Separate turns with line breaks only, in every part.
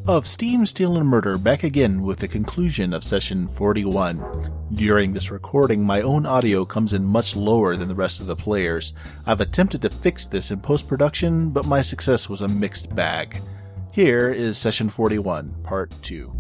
of Steam, Steel, and Murder back again with the conclusion of session 41. During this recording, my own audio comes in much lower than the rest of the players. I've attempted to fix this in post-production, but my success was a mixed bag. Here is session 41, part 2.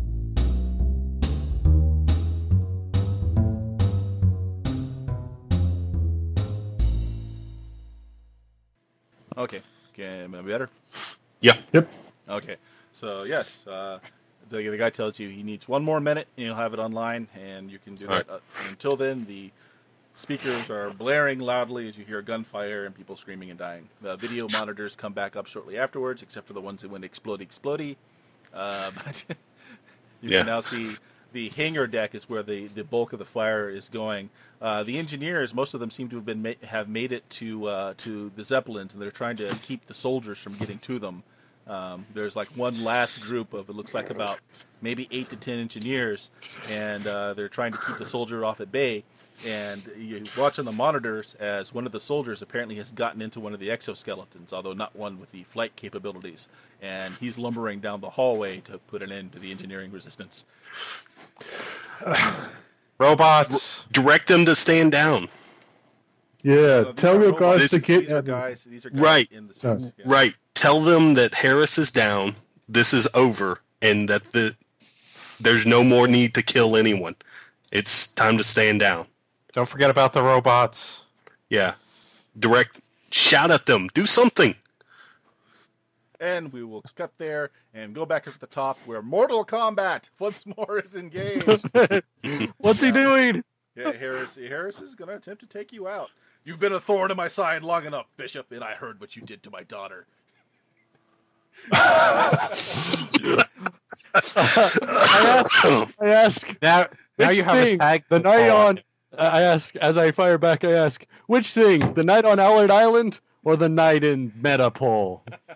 Okay, am I better?
Yeah.
Yep.
Okay, so yes, the guy tells you he needs 1 more minute and you'll have it online, and you can do that. Until then, the speakers are blaring loudly as you hear gunfire and people screaming and dying. The video monitors come back up shortly afterwards, except for the ones that went explodey. But you can now see the hangar deck is where the bulk of the fire is going. The engineers, most of them seem to have made it to the Zeppelins, and they're trying to keep the soldiers from getting to them. There's like one last group of, it looks like about maybe 8 to 10 engineers, and they're trying to keep the soldier off at bay. And you watch on the monitors as one of the soldiers apparently has gotten into one of the exoskeletons, although not one with the flight capabilities. And he's lumbering down the hallway to put an end to the engineering resistance.
Robots.
Direct them to stand down.
Yeah, tell your guys to get...
These are guys
right.
In the suits. Yeah.
Right. Tell them that Harris is down, this is over, and that there's no more need to kill anyone. It's time to stand down.
Don't forget about the robots.
Yeah. Shout at them. Do something.
And we will cut there and go back at the top where Mortal Kombat once more is engaged.
What's he doing?
Yeah, Harris is going to attempt to take you out. You've been a thorn in my side long enough, Bishop, and I heard what you did to my daughter.
I ask
now you have a tag.
The night on. I ask, as I fire back, I ask, which thing? The night on Allard Island or the night in Metapole?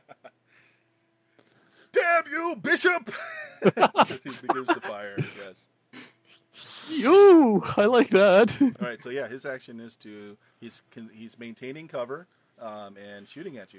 Damn you, Bishop! As he begins to fire, yes.
Ooh, I like that.
All right, so yeah, his action is he's maintaining cover and shooting at you.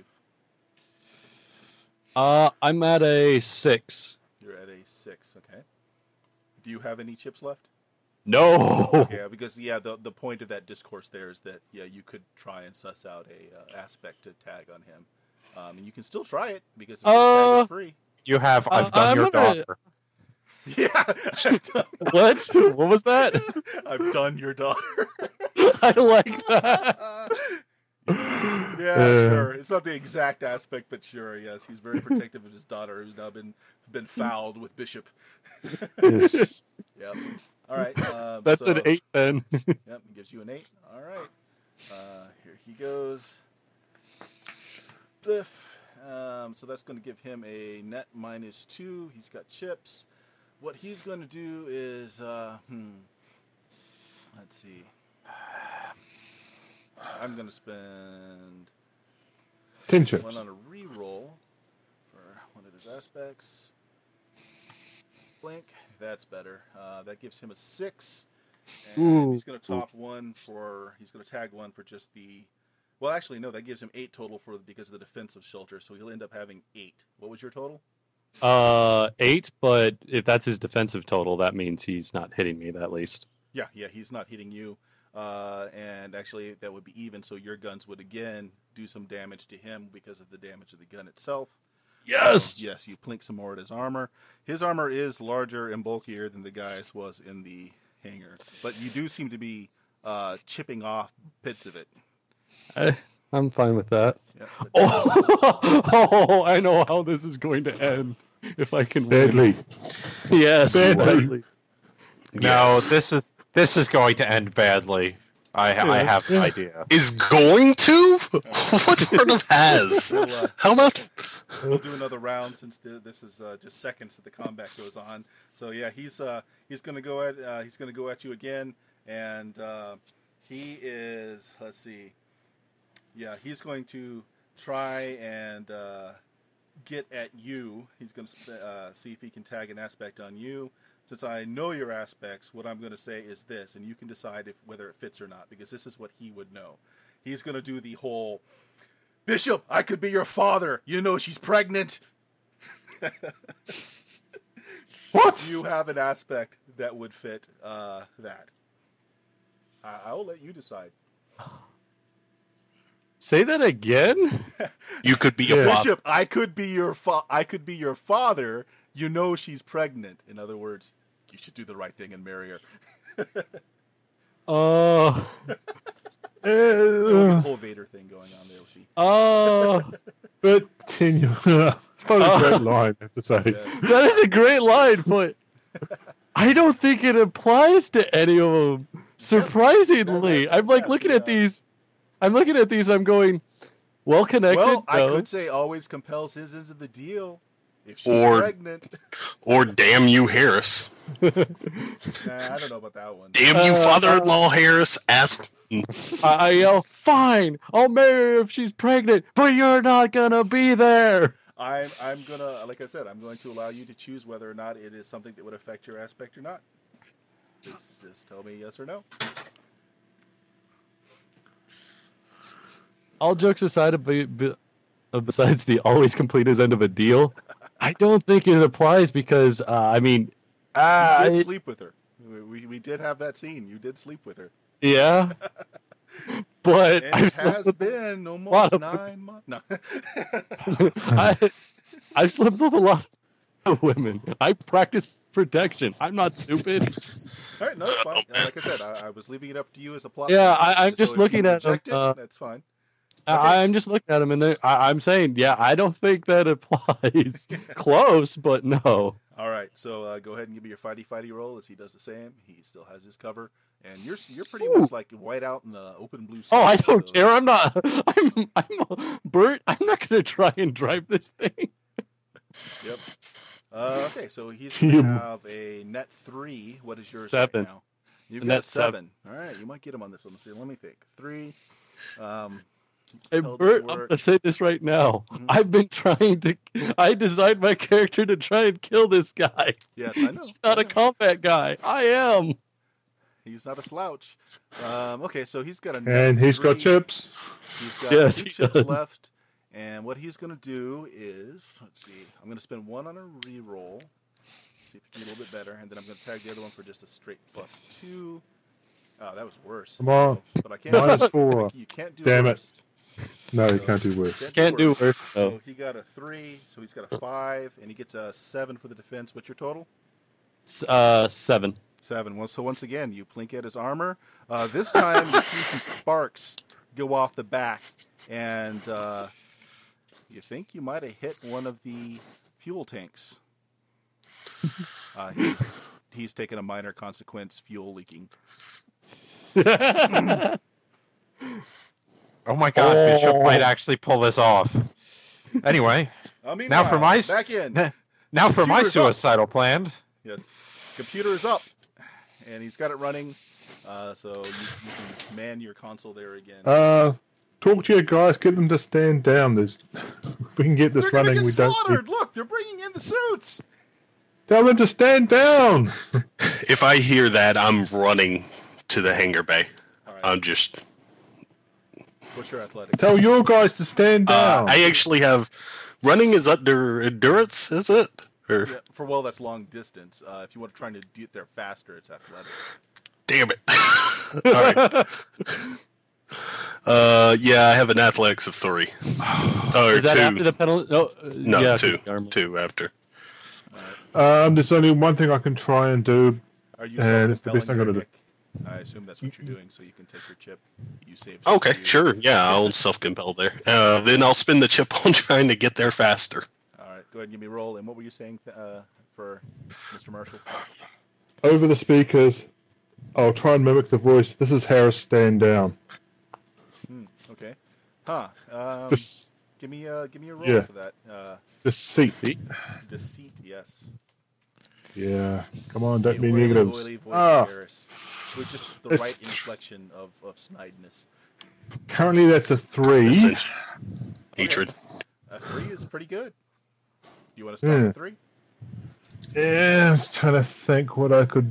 I'm at a 6.
You're at a 6, okay. Do you have any chips left?
No.
Yeah, because the point of that discourse there is that you could try and suss out a aspect to tag on him, and you can still try it because the tag is free.
You have. I've done your daughter.
Yeah.
What? What was that?
I've done your daughter.
I like that.
Yeah, sure. It's not the exact aspect, but sure, yes. He's very protective of his daughter, who's now been fouled with Bishop. Yep. All right.
That's an 8 then.
Yep, gives you an 8. All right. Here he goes. Biff. So that's going to give him a net -2. He's got chips. What he's going to do is, let's see. I'm going to spend
10 chips.
1 on a reroll for one of his aspects. Blink. That's better. That gives him a 6. And he's going to top one for. He's going to tag one for just the. Well, actually, no. That gives him 8 total because of the defensive shelter. So he'll end up having 8. What was your total?
8. But if that's his defensive total, that means he's not hitting me. At least.
Yeah. He's not hitting you. And actually, that would be even. So your guns would again do some damage to him because of the damage of the gun itself.
Yes!
So, yes, you plink some more at his armor. His armor is larger and bulkier than the guy's was in the hangar. But you do seem to be chipping off bits of it.
I'm fine with that.
Yep.
Oh, I know how this is going to end. If I can badly. Yes, badly.
No, this is going to end badly. I have an idea.
Is going to? What sort of has? How about?
We'll do another round since this is just seconds that the combat goes on. So yeah, he's going to go at you again, and he is. Let's see. Yeah, he's going to try and get at you. He's going to see if he can tag an aspect on you. Since I know your aspects, what I'm going to say is this, and you can decide whether it fits or not, because this is what he would know. He's going to do the whole, Bishop, I could be your father. You know she's pregnant.
What?
Do you have an aspect that would fit that? I will let you decide.
Say that again?
You could be a
Yeah.
father.
Bishop, I could be your father. You know she's pregnant. In other words, you should do the right thing and marry her.
Oh.
We'll get the whole Vader thing going on there.
But continue. It's not a great line, I have to say.
Yes.
That is a great line, but I don't think it applies to any of them. Surprisingly, I'm like looking at these. I'm looking at these. I'm going, well connected.
Well, I
no.
could say always compels his into the deal if she's
Or-
pregnant.
Or damn you, Harris.
Nah, I don't know about that one.
Damn you, father-in-law Harris. Ask.
I yell, fine, I'll marry her if she's pregnant, but you're not gonna be there.
I'm gonna, like I said, I'm going to allow you to choose whether or not it is something that would affect your aspect or not. Just tell me yes or no.
All jokes aside, besides the always complete his end of a deal, I don't think it applies because, I mean,
You did sleep with her. We did have that scene. You did sleep with her.
yeah, but
And
I've
it
slept
has
with
been
lot
almost
of-
9 months. No.
I've slept with a lot of women. I practice protection. I'm not stupid.
All right, no, it's fine. Like I said, I was leaving it up to you as a plot.
Yeah,
point.
I'm
So
just
if you
looking at them,
reject it, that's fine.
I'm just looking at them, and I'm saying, yeah, I don't think that applies. Close, but no.
All right, so go ahead and give me your fighty roll as he does the same. He still has his cover, and you're pretty much like white out in the open blue sky.
Oh, I don't
so-
care. I'm not. I'm Bert. I'm not gonna try and drive this thing.
Yep. Okay, so he's going to have a net 3. What is yours
7.
right now? You've
A
got
net
a 7. All right, you might get him on this one. Let's see. Let me think. 3.
Hey,
Held
Bert,
at
I'm
work.
gonna say this right now.
Mhm.
I've been trying to. I designed my character to try and kill this guy.
Yes, I know.
He's not
I
a
know.
combat guy. I am.
He's not a slouch. Okay, so he's got a net
And he's got
3.
chips.
He's got
Yes,
2
he
chips
does.
left, and what he's going to do is, let's see, I'm going to spend 1 on a reroll, see if he can get a little bit better, and then I'm going to tag the other one for just a straight +2. Oh, that was worse.
Come on.
So, but I can't do
-4.
You can't do
Damn it.
worse.
No, you can't do worse.
Can't do worse though.
So he got a 3, so he's got a 5, and he gets a 7 for the defense. What's your total?
7.
7. Well, so once again, you plink at his armor. This time, you see some sparks go off the back, and you think you might have hit one of the fuel tanks. He's taken a minor consequence, fuel leaking.
Oh my God, Bishop might actually pull this off. Anyway, now for my
back in.
now for my
Computer's up.
suicidal plan.
Yes, computer is up, and he's got it running. So you can man your console there again.
Talk to your guys, get them to stand down. If we can get this
They're gonna
running,
get
we don't.
slaughtered. Look, they're bringing in the suits.
Tell them to stand down.
If I hear that, I'm running to the hangar bay.
All right,
I'm just.
what's your athletic?
Tell your guys to stand down.
I actually have. Running is under endurance, is it? Or
Yeah, for that's long distance. If you want to try to get there faster, it's athletics.
damn it! All right. Yeah, I have an athletics of 3. Or
Is that
2.
after the penalty? No,
No,
yeah,
2.
armor.
2 after.
There's only one thing I can try and do.
Are you
And it's the best
self-compelling
I'm
your
gonna
Nick? I assume that's what you're doing, so you can take your chip. You save.
Okay,
you-
sure. Yeah, I'll self-compel there. Then I'll spin the chip on trying to get there faster.
All right, go ahead and give me a roll. And what were you saying for Mr. Marshall?
Over the speakers, I'll try and mimic the voice. This is Harris, stand down.
Okay. Huh.
Just
Give me a roll
Yeah.
for that.
deceit.
Deceit. Yes.
Yeah. Come on, don't
The
be
oily,
negatives.
oily voice
Ah.
of Harris, with just the
It's-
right inflection of snideness.
Currently, that's a 3.
Essentially. Hatred.
A 3 is pretty good. You want to start
Yeah.
with 3?
Yeah, I'm trying to think what I could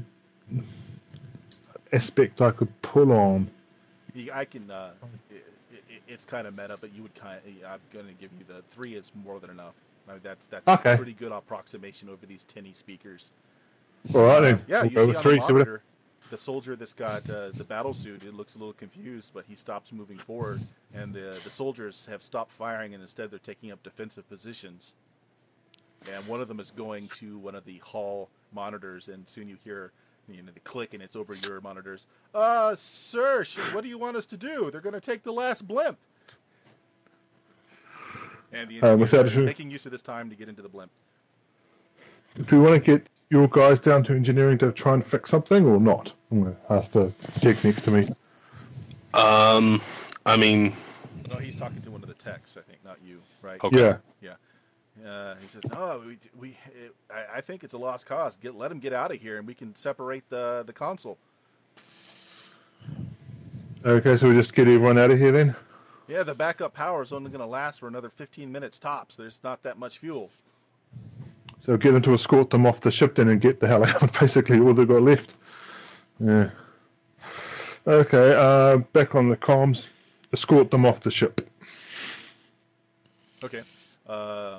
aspect I could pull on.
I can. It's kind of meta, but you would I'm going to give you the 3 is more than enough. That's
Okay.
a pretty good approximation over these tinny speakers.
All right then.
Yeah,
We'll
you
go
see
with
on
3.
the
See what
monitor, the soldier that's got the battle suit, it looks a little confused, but he stops moving forward, and the soldiers have stopped firing, and instead they're taking up defensive positions. And one of them is going to one of the hall monitors, and soon you hear the click, and it's over your monitors. Sir, what do you want us to do? They're going to take the last blimp. And the engineers are making use of this time to get into the blimp.
Do you want to get your guys down to engineering to try and fix something or not? I'm going to ask the chick next to me.
I mean...
No, he's talking to one of the techs, I think, not you, right?
Okay.
Yeah.
Yeah. He says, "No, I think it's a lost cause. Let him get out of here, and we can separate the console."
Okay, so we just get everyone out of here then?
Yeah, the backup power is only going to last for another 15 minutes tops. There's not that much fuel.
So get them to escort them off the ship then and get the hell out, basically, all they've got left. Yeah. Okay, back on the comms. Escort them off the ship.
Okay. All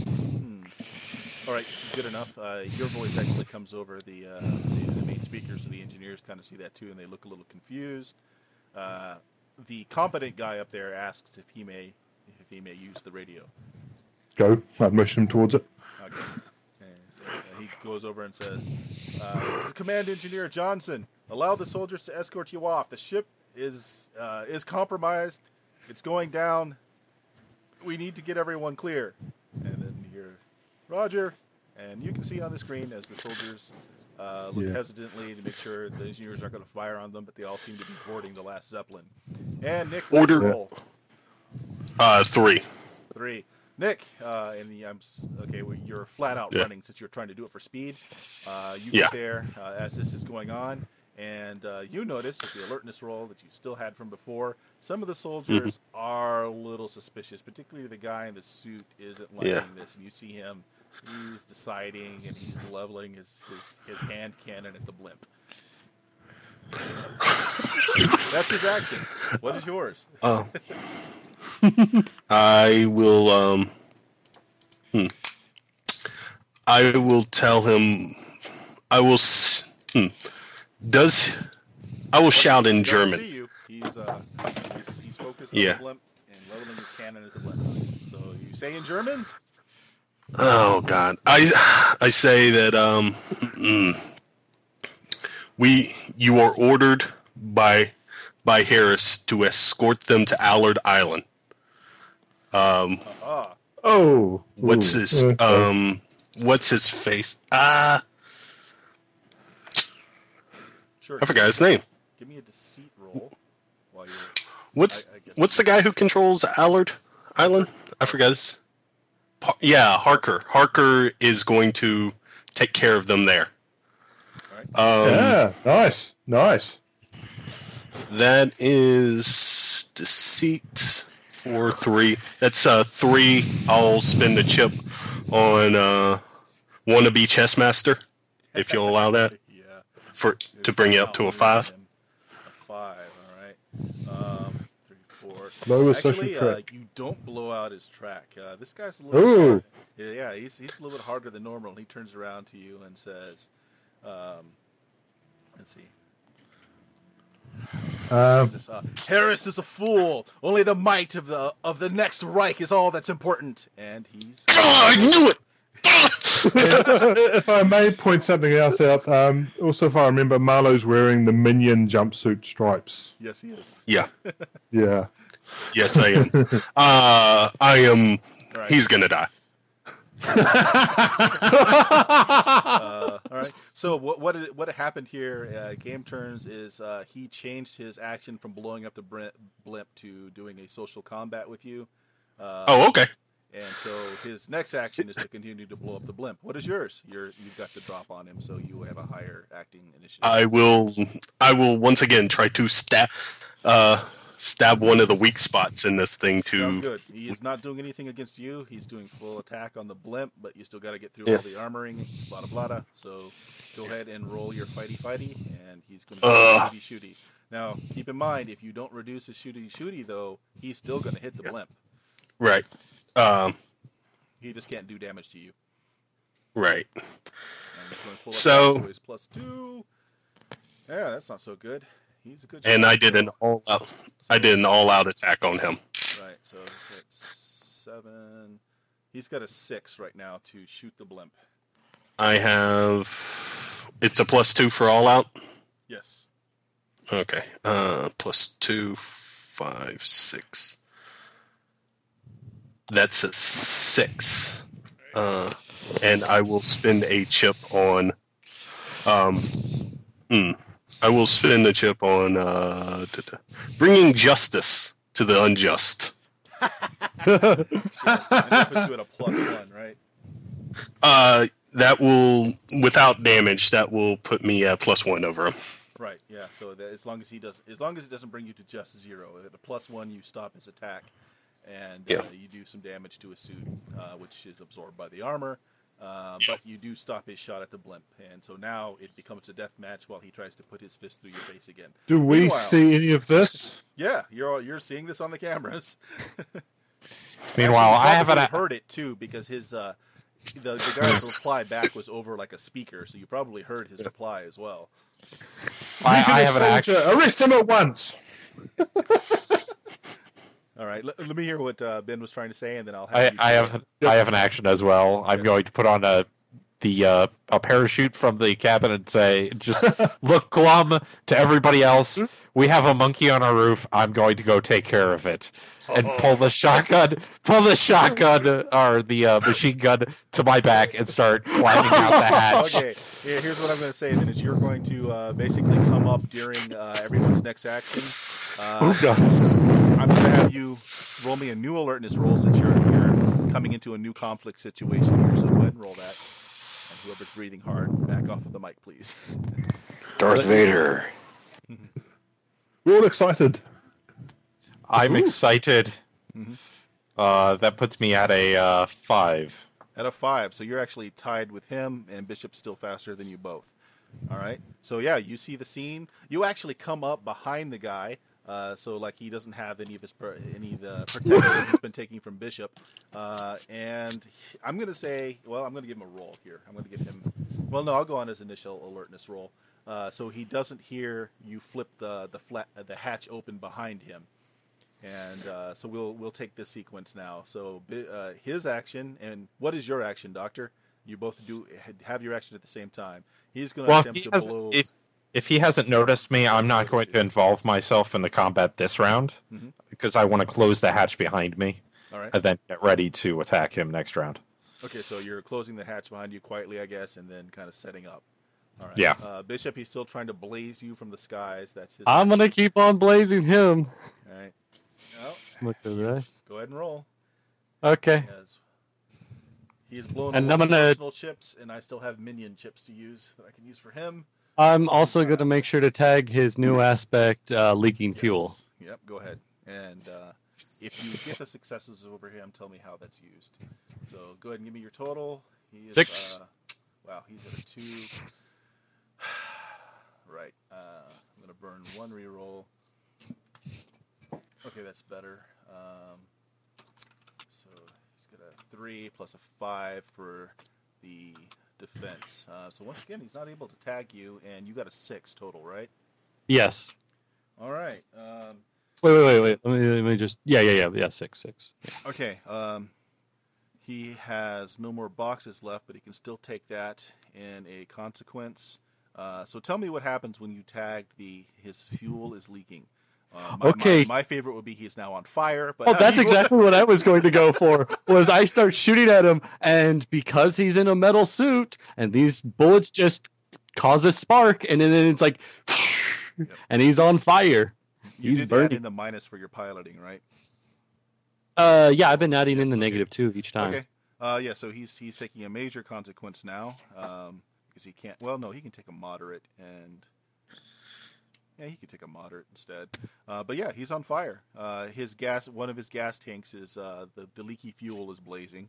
right, good enough. Your voice actually comes over the main speaker, so the engineers kind of see that too, and they look a little confused. The competent guy up there asks if he may use the radio.
Go. I'd motion him towards it.
Okay. And so, he goes over and says, "This is Command Engineer Johnson. Allow the soldiers to escort you off. The ship is compromised. It's going down. We need to get everyone clear." And then you hear, "Roger." And you can see on the screen as the soldiers look hesitantly to make sure the engineers aren't going to fire on them, but they all seem to be boarding the last Zeppelin. And Nick,
Order.
roll.
3.
3. Nick, you're flat out running since you're trying to do it for speed. You get there as this is going on, and you notice with the alertness roll that you still had from before, some of the soldiers are a little suspicious, particularly the guy in the suit isn't liking this, and you see him, he's deciding, and he's leveling his hand cannon at the blimp. That's his action. What is yours?
I will. I will tell him. I will. I will shout in German.
See you. He's focused on
Yeah.
the blimp and leveling his cannon at the blimp. So you say in German?
Oh God! I say that you are ordered by Harris to escort them to Allard Island.
Oh.
What's
Ooh,
his
okay.
what's his face?
Sure.
I forgot his name.
Give me a deceit roll while you're.
What's
I guess
the guy who controls Allard Island? I forgot his. Harker. Harker is going to take care of them there.
All right.
Yeah, nice.
That is deceit for 3. That's 3. I'll spend a chip on wannabe chess master, if you'll allow that, to bring it up to a 5.
A 5. All right. 3, 4.
Lower
Actually,
session track.
you don't blow out his track. This guy's a little. Yeah, he's a little bit harder than normal. He turns around to you and says, "Let's see." Harris is a fool. Only the might of the next Reich is all that's important. And he's.
Oh, I knew it.
If I may point something else out, also if I remember, Marlowe's wearing the minion jumpsuit stripes.
Yes, he is.
Yeah.
Yeah.
Yes, I am. I am.
All right.
He's gonna die.
All right. So what happened here? Game turns is he changed his action from blowing up the blimp to doing a social combat with you.
Oh, okay.
And so his next action is to continue to blow up the blimp. What is yours? You've got the drop on him, so you have a higher acting initiative.
I will once again try to stab one of the weak spots in this thing
Sounds
to.
good. He's not doing anything against you. He's doing full attack on the blimp, but you still got to get through all the armoring, blah blah blah. So go ahead and roll your fighty, and he's going to shooty. Now keep in mind, if you don't reduce his shooty though, he's still going to hit the blimp.
Right.
He just can't do damage to you.
Right.
And he's going full
So-
attack, so he's +2. Yeah, that's not so good. He's a good
And
shot,
I did
so-
an all-out. I did an all-out attack on him.
Right, so he's got 7. He's got a 6 right now to shoot the blimp.
I have. It's a +2 for all-out.
Yes.
Okay. +2, 5, 6. That's a 6. And I will spend a chip on. I will spend a chip on bringing justice to the unjust.
Sure. And that puts you at a +1, right?
That will, without damage, that will put me at +1 over him.
Right. Yeah. So that as long as it doesn't bring you to just 0, at a +1 you stop his attack, and
Yeah.
you do some damage to his suit, which is absorbed by the armor. But you do stop his shot at the blimp, and so now it becomes a death match while he tries to put his fist through your face again.
Do we
Meanwhile-
see any of this?
Yeah, you're seeing this on the cameras.
Meanwhile, I
Actually, you
haven't.
probably heard it too because his the guy's reply back was over like a speaker, so you probably heard his reply as well.
I haven't actually.
Arrest him at once.
All right, let me hear what Ben was trying to say, and then I'll have.
I have an action as well. I'm
Yes.
going to put on a parachute from the cabin and say, just look glum to everybody else. We have a monkey on our roof. I'm going to go take care of it. And pull the shotgun or the machine gun to my back and start climbing out the hatch.
Okay, here's what I'm going to say. Then is you're going to basically come up during everyone's next action.
Oh, God.
I'm going to have you roll me a new alertness roll since you're coming into a new conflict situation here. So go ahead and roll that. And whoever's breathing hard, back off of the mic, please.
Darth Vader.
We're all excited.
I'm
Ooh.
excited.
Mhm.
That puts me at a 5.
At a 5, so you're actually tied with him, and Bishop's still faster than you both. All right. So yeah, you see the scene. You actually come up behind the guy, so like he doesn't have any of the protection he's been taking from Bishop. And I'm gonna say, well, I'm gonna give him a roll here. I'm gonna give him. Well, no, I'll go on his initial alertness roll, so he doesn't hear you flip the hatch open behind him. And so we'll take this sequence now. So his action, and what is your action, Doctor? You both have your action at the same time. He's going to
Well,
attempt to blow.
if he hasn't noticed me, I'm not going to involve myself in the combat this round
Mhm.
because I want to close the hatch behind me
All right.
and then get ready to attack him next round.
Okay, so you're closing the hatch behind you quietly, I guess, and then kind of setting up. All right.
Yeah.
Bishop, he's still trying to blaze you from the skies. That's his.
I'm gonna keep on blazing him.
All right. Well,
Look at this.
go ahead and roll.
Okay.
He has blown
And
all
I'm
his
gonna-
personal chips, and I still have minion chips to use that I can use for him.
I'm also gonna make sure to tag his new aspect, leaking fuel.
Yes. Yep, go ahead. And if you get the successes over him, tell me how that's used. So go ahead and give me your total. He is,
6.
Wow, he's at a 2. Right. I'm going to burn 1 reroll. Okay, that's better. So he's got a 3 plus a 5 for the defense. So once again, he's not able to tag you, and you got a 6 total, right?
Yes.
All right.
Wait. Let me just. Yeah. 6.
Okay. He has no more boxes left, but he can still take that in a consequence. So tell me what happens when you tag his fuel is leaking.
Okay.
My favorite would be he's now on fire. But
Oh, that's exactly what I was going to go for. Was I start shooting at him, and because he's in a metal suit, and these bullets just cause a spark, and then it's like, and he's on fire.
You
He's
did add
burning.
in the minus for your piloting, right?
Yeah, I've been adding in the -2 each time.
Okay. Yeah. So he's taking a major consequence now because he can't. Well, no, he can take a moderate and. Yeah, he could take a moderate instead. But yeah, he's on fire. One of his gas tanks is the leaky fuel is blazing.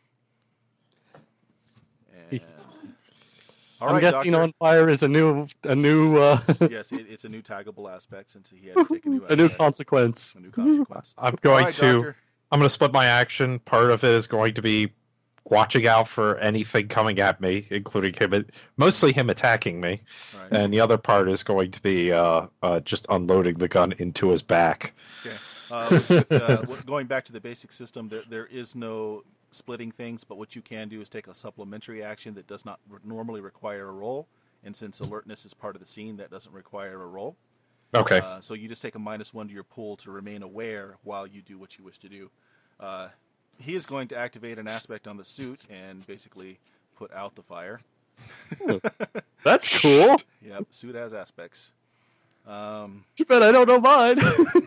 And all
I'm
right,
guessing
Doctor.
on fire is a new
Yes, it's a new taggable aspect since he had to take a new
a new
aspect,
consequence.
a new consequence.
I'm
All
going
right,
to
Doctor.
I'm going to split my action. Part of it is going to be watching out for anything coming at me, including him, mostly him attacking me.
Right.
And the other part is going to be just unloading the gun into his back.
Okay. Going back to the basic system, there is no splitting things, but what you can do is take a supplementary action that does not normally require a roll. And since alertness is part of the scene, that doesn't require a roll.
Okay.
So you just take a -1 to your pool to remain aware while you do what you wish to do. He is going to activate an aspect on the suit and basically put out the fire.
That's cool.
Yep, suit has aspects.
Too bad I don't know mine.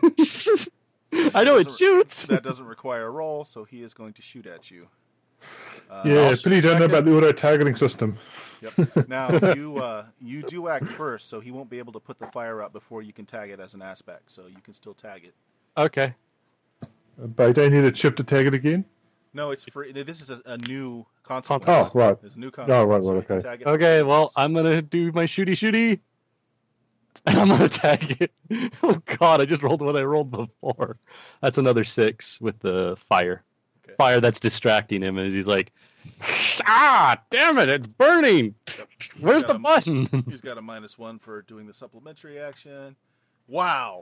I know it shoots.
That doesn't require a roll, so he is going to shoot at you.
Yeah, but you don't know about the auto-targeting system.
Yep. Now, you do act first, so he won't be able to put the fire out before you can tag it as an aspect, so you can still tag it.
Okay.
But I don't need a chip to tag it again?
No, it's free. This is a new consequence.
Oh, right.
It's a new consequence.
Oh, right,
so you can
okay.
tag it
Okay, well,
once.
I'm going to do my shooty. And I'm going to tag it. Oh, God, I just rolled what I rolled before. That's another 6 with the fire.
Okay.
Fire that's distracting him as he's like, ah, damn it, it's burning.
Yep.
Where's
got
the
a-
button?
He's got a -1 for doing the supplementary action. Wow.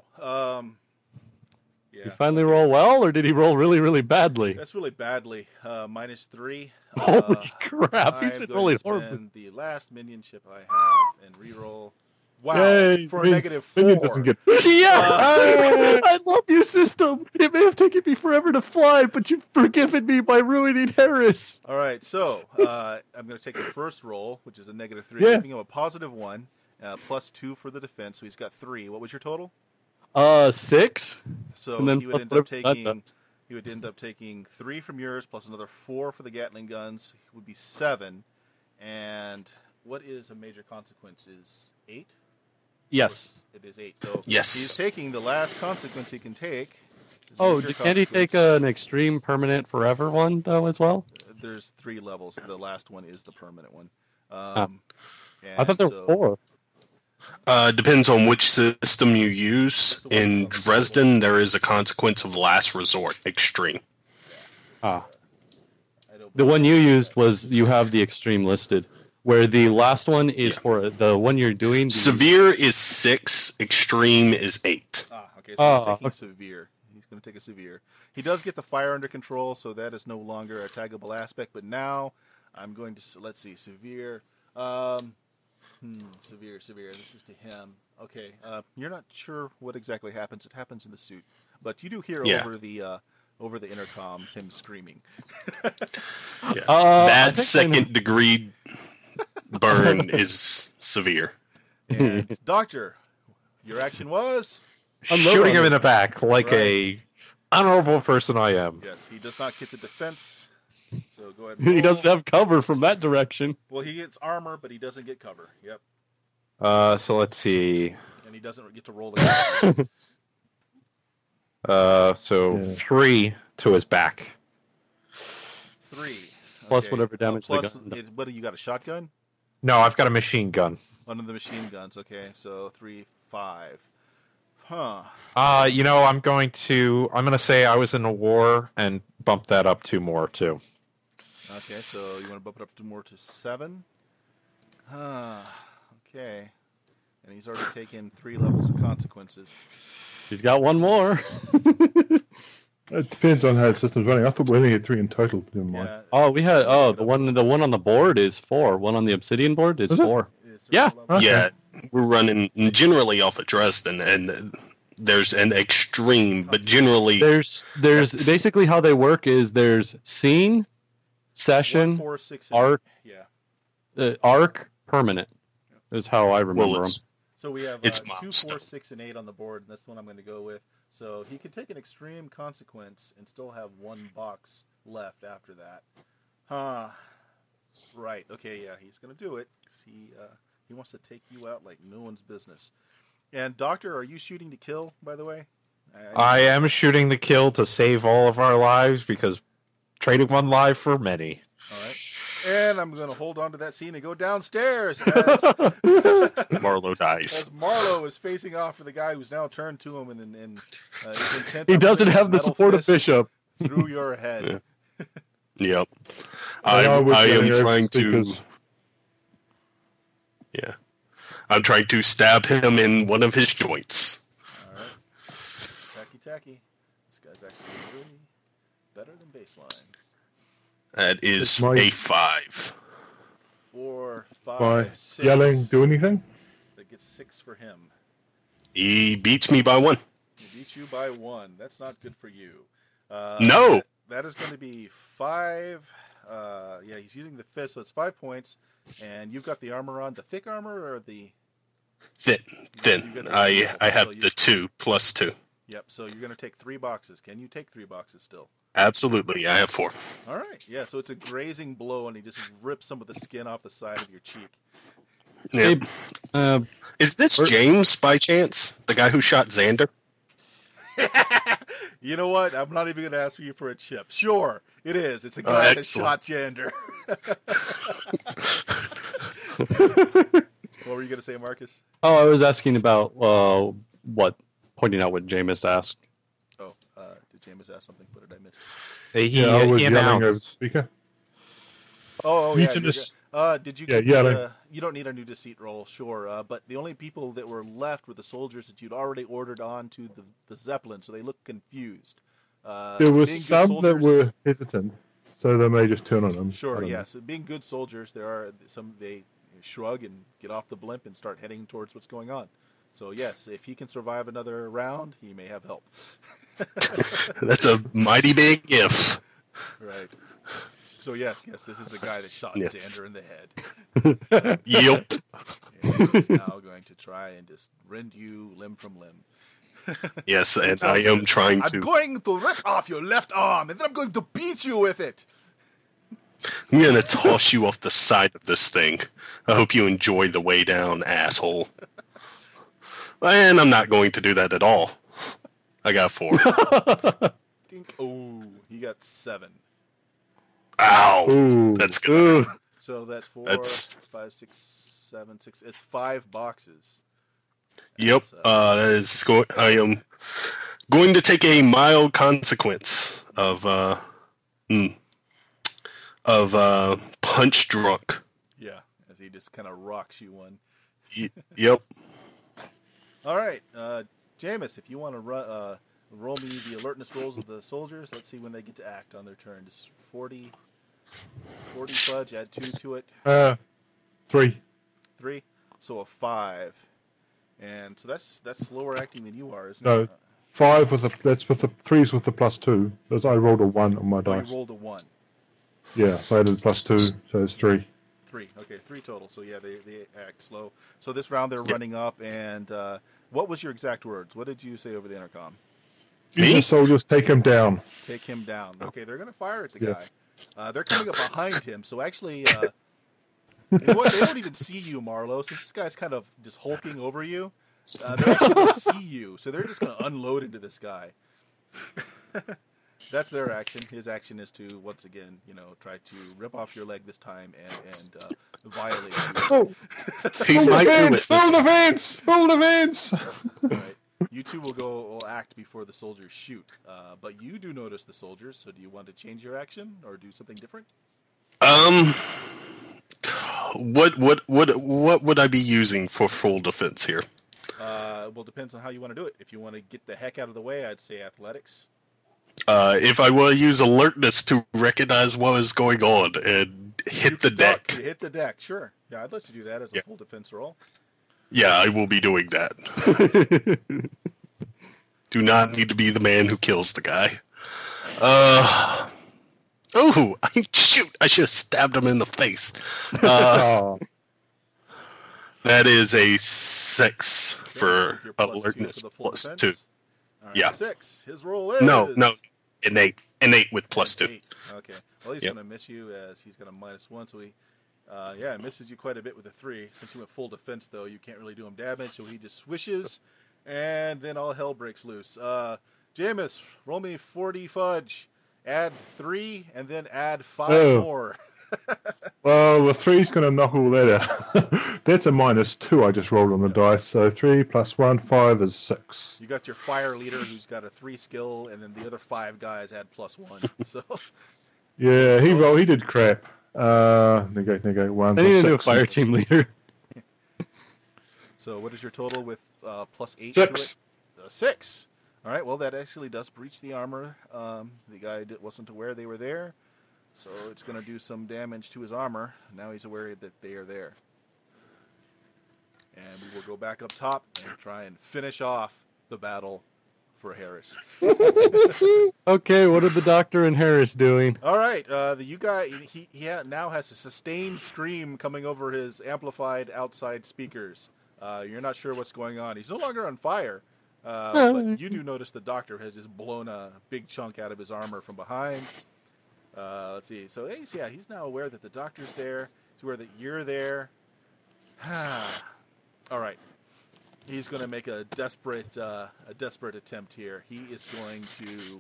Did
Yeah.
he finally roll well, or did he roll really, really badly?
That's really badly. -3.
Holy crap, he's
I'm
been
going
rolling
to
horribly.
spend the last minion chip I have and reroll. Wow.
Yay,
For a
Minion
-4.
doesn't get...
Yeah! I love your system. It may have taken me forever to fly, but you've forgiven me by ruining Harris.
All right, so I'm going to take the first roll, which is a -3,
Yeah.
giving him a +1, +2 for the defense, so he's got 3. What was your total?
6.
So
And then
he would
plus
end up
whatever that
taking
does.
3 from yours plus another 4 for the Gatling guns. It would be 7. And what is a major consequence? Is 8?
Yes.
It is 8. So
Yes.
he's taking the last consequence he can take. His
Oh,
major
can't he take
consequence.
an extreme permanent forever one, though, as well?
There's 3 levels. The last one is the permanent one.
I thought there
so-
were 4.
Depends on which system you use. In Dresden, there is a consequence of last resort, extreme.
Ah.
I don't
The one you used was you have the extreme listed, where the last one is
Yeah.
for the one you're doing.
Severe is 6, extreme is 8.
Okay, so
Oh,
he's taking
okay.
severe. He's going to take a severe. He does get the fire under control, so that is no longer a taggable aspect. But now I'm going to let's see, severe. Severe. This is to him. Okay, you're not sure what exactly happens. It happens in the suit, but you do hear
Yeah.
over the intercoms him screaming.
Yeah.
I
That
think I
second degree burn is severe.
And Doctor, your action was
Shooting him in the back like
Right.
a honorable person I am.
yes. He does not get the defense. So go ahead. And
He
roll.
doesn't have cover from that direction.
Well, he gets armor, but he doesn't get cover. Yep,
So let's see.
and he doesn't get to roll again.
So
Yeah.
3 to his back.
3.
Plus whatever damage the
plus,
gun does.
what do you got? A shotgun?
No, I've got a machine gun.
One of the machine guns. Okay, so 3, 5. Huh.
I'm going to say I was in a war and bump that up 2 more too.
Okay, so you want to bump it up to more to 7? Okay. And he's already taken 3 levels of consequences.
He's got one more.
It depends on how the system's running. I thought we only had 3 in total. But never mind.
Yeah.
Oh, we had the one on the board is 4. One on the Obsidian board is
Is it?
4.
Is there
Yeah.
4 levels?
Okay.
Yeah, we're running generally off of Dresden, and there's an extreme, but generally,
There's
That's-
basically how they work is there's scene,
1,
session,
4, 6, and
arc.
8. Yeah.
Arc, permanent. Is how I remember
well,
them.
it's
So we have
It's
2,
milestone.
4, 6, and 8 on the board, and that's the one I'm going to go with. So he can take an extreme consequence and still have 1 box left after that. Huh. Right. Okay. Yeah. He's going to do it. He wants to take you out like no one's business. And Doctor, are you shooting to kill? By the way.
I am shooting the kill to save all of our lives because trading one life for many.
All right. And I'm going to hold on to that scene and go downstairs
Marlowe dies.
as Marlowe is facing off for the guy who's now turned to him and is intent
He
on
doesn't
putting a
have the
metal
support of
fist
Bishop.
through your head.
Yep. I
was
am
yelling over
trying to.
speakers.
Yeah, I'm trying to stab him in one of his joints.
All right. Tacky. This guy's actually really better than baseline.
That is
It's my-
a 5.
4,
By
5, 6.
yelling, do anything?
That gets 6 for him.
He beats me by 1.
He beats you by 1. That's not good for you.
No.
That is going to be 5. Yeah, he's using the fist, so it's 5 points. And you've got the armor on. The thick armor or the...
Thin.
You got the
I
so
have
you-
the 2 plus 2.
Yep, so you're going to take 3 boxes. Can you take 3 boxes still?
Absolutely, I have 4.
All right. Yeah, so it's a grazing blow, and he just rips some of the skin off the side of your cheek.
Yep.
Hey,
Is this James by chance? The guy who shot Xander?
You know what? I'm not even going to ask you for a chip. Sure, it is. It's a guy that
excellent.
shot Jander. What were you going to say, Marcus?
I was asking about pointing out what Jameis asked.
Oh, did James ask something? What did I miss?
He,
I was
he
yelling over the
announced.
speaker.
Oh,
You
yeah.
can
you're
just-
did you
yeah,
get
yelling.
you don't need a new deceit roll, sure. But the only people that were left were the soldiers that you'd already ordered onto the Zeppelin, so they look confused.
There were
being good
some that
soldiers-
were hesitant, so they may just turn on them. I
Sure,
don't know.
yes. Being good soldiers, there are some they shrug and get off the blimp and start heading towards what's going on. So yes, if he can survive another round, he may have help.
That's a mighty big if.
Right. So yes, this is the guy that shot
Yes.
Xander in the head.
Yep.
And he's now going to try and just rend you limb from limb.
Yes, and I am trying
I'm
to.
going to rip off your left arm, and then I'm going to beat you with it.
I'm gonna toss you off the side of this thing. I hope you enjoy the way down, asshole. And I'm not going to do that at all. I got 4.
Dink. Oh, he got 7.
Ow!
Ooh.
That's good.
Ooh,
So that's 4,
That's-
5, 6, 7, 6. It's 5 boxes.
Yep. That is I am going to take a mild consequence of punch drunk.
Yeah, as he just kind of rocks you one.
Yep.
All right, Jameis, if you want to roll me the alertness rolls of the soldiers, let's see when they get to act on their turn. Just 40 fudge, add 2 to it.
3.
3, so a 5. And so that's slower acting than you are, isn't
No.
it?
5 with that's with the 3's with the plus 2. Because I rolled a 1 on my
Oh,
dice.
you rolled a 1.
Yeah, so I added plus 2, so it's 3.
3. Okay, 3 total. So yeah, they act slow. So this round they're running up, and what was your exact words? What did you say over the intercom?
Me?
The soldiers take him down.
Take him down. Okay, they're going to fire at the
Yes.
guy. They're coming up behind him, so actually, they won't even see you, Marlo, since this guy's kind of just hulking over you. They're actually going to see you, so they're just going to unload into this guy. That's their action. His action is to, once again, try to rip off your leg this time and violate you.
Oh,
He
pull
might
the
do
fence!
it.
Pull the fence! Pull the fence!
Right. You two will act before the soldiers shoot. But you do notice the soldiers, so do you want to change your action or do something different?
What would I be using for full defense here?
Well, depends on how you want to do it. If you want to get the heck out of the way, I'd say athletics.
If I want to use alertness to recognize what is going on and hit the
Duck,
deck,
you hit the deck, sure. Yeah, I'd let you do that as a
Yeah.
full defense roll.
yeah, I will be doing that. Do not need to be the man who kills the guy. Shoot! I should have stabbed him in the face.
Oh,
That is a 6 for
With your plus 2
alertness
for the full
plus
defense.
2.
All right,
Yeah.
6. His roll is
No, innate with plus 2.
8. Okay. Well, he's
Yep.
going to miss you as he's got a -1, so he, misses you quite a bit with a 3. Since you went full defense, though, you can't really do him damage, so he just swishes, and then all hell breaks loose. Jameis, roll me 40 fudge, add 3, and then add 5
Oh.
more.
well, the 3's going to knock all that out. That's a -2 I just rolled on the dice. So 3 plus 1, 5 is 6.
You got your fire leader who's got a 3 skill, and then the other 5 guys add +1. So
Yeah, he did crap. Negate 1.
I need to do a
Six.
fire team leader.
So what is your total with +8
Six.
to it? 6. All right. Well, that actually does breach the armor. The guy wasn't aware they were there, so it's going to do some damage to his armor. Now he's aware that they are there. And we will go back up top and try and finish off the battle for Harris.
Okay, what are the Doctor and Harris doing?
All right, you guy now has a sustained scream coming over his amplified outside speakers. You're not sure what's going on. He's no longer on fire, but you do notice the Doctor has just blown a big chunk out of his armor from behind. Let's see. So he's now aware that the Doctor's there. He's aware that you're there. All right. He's going to make a desperate attempt here. He is going to.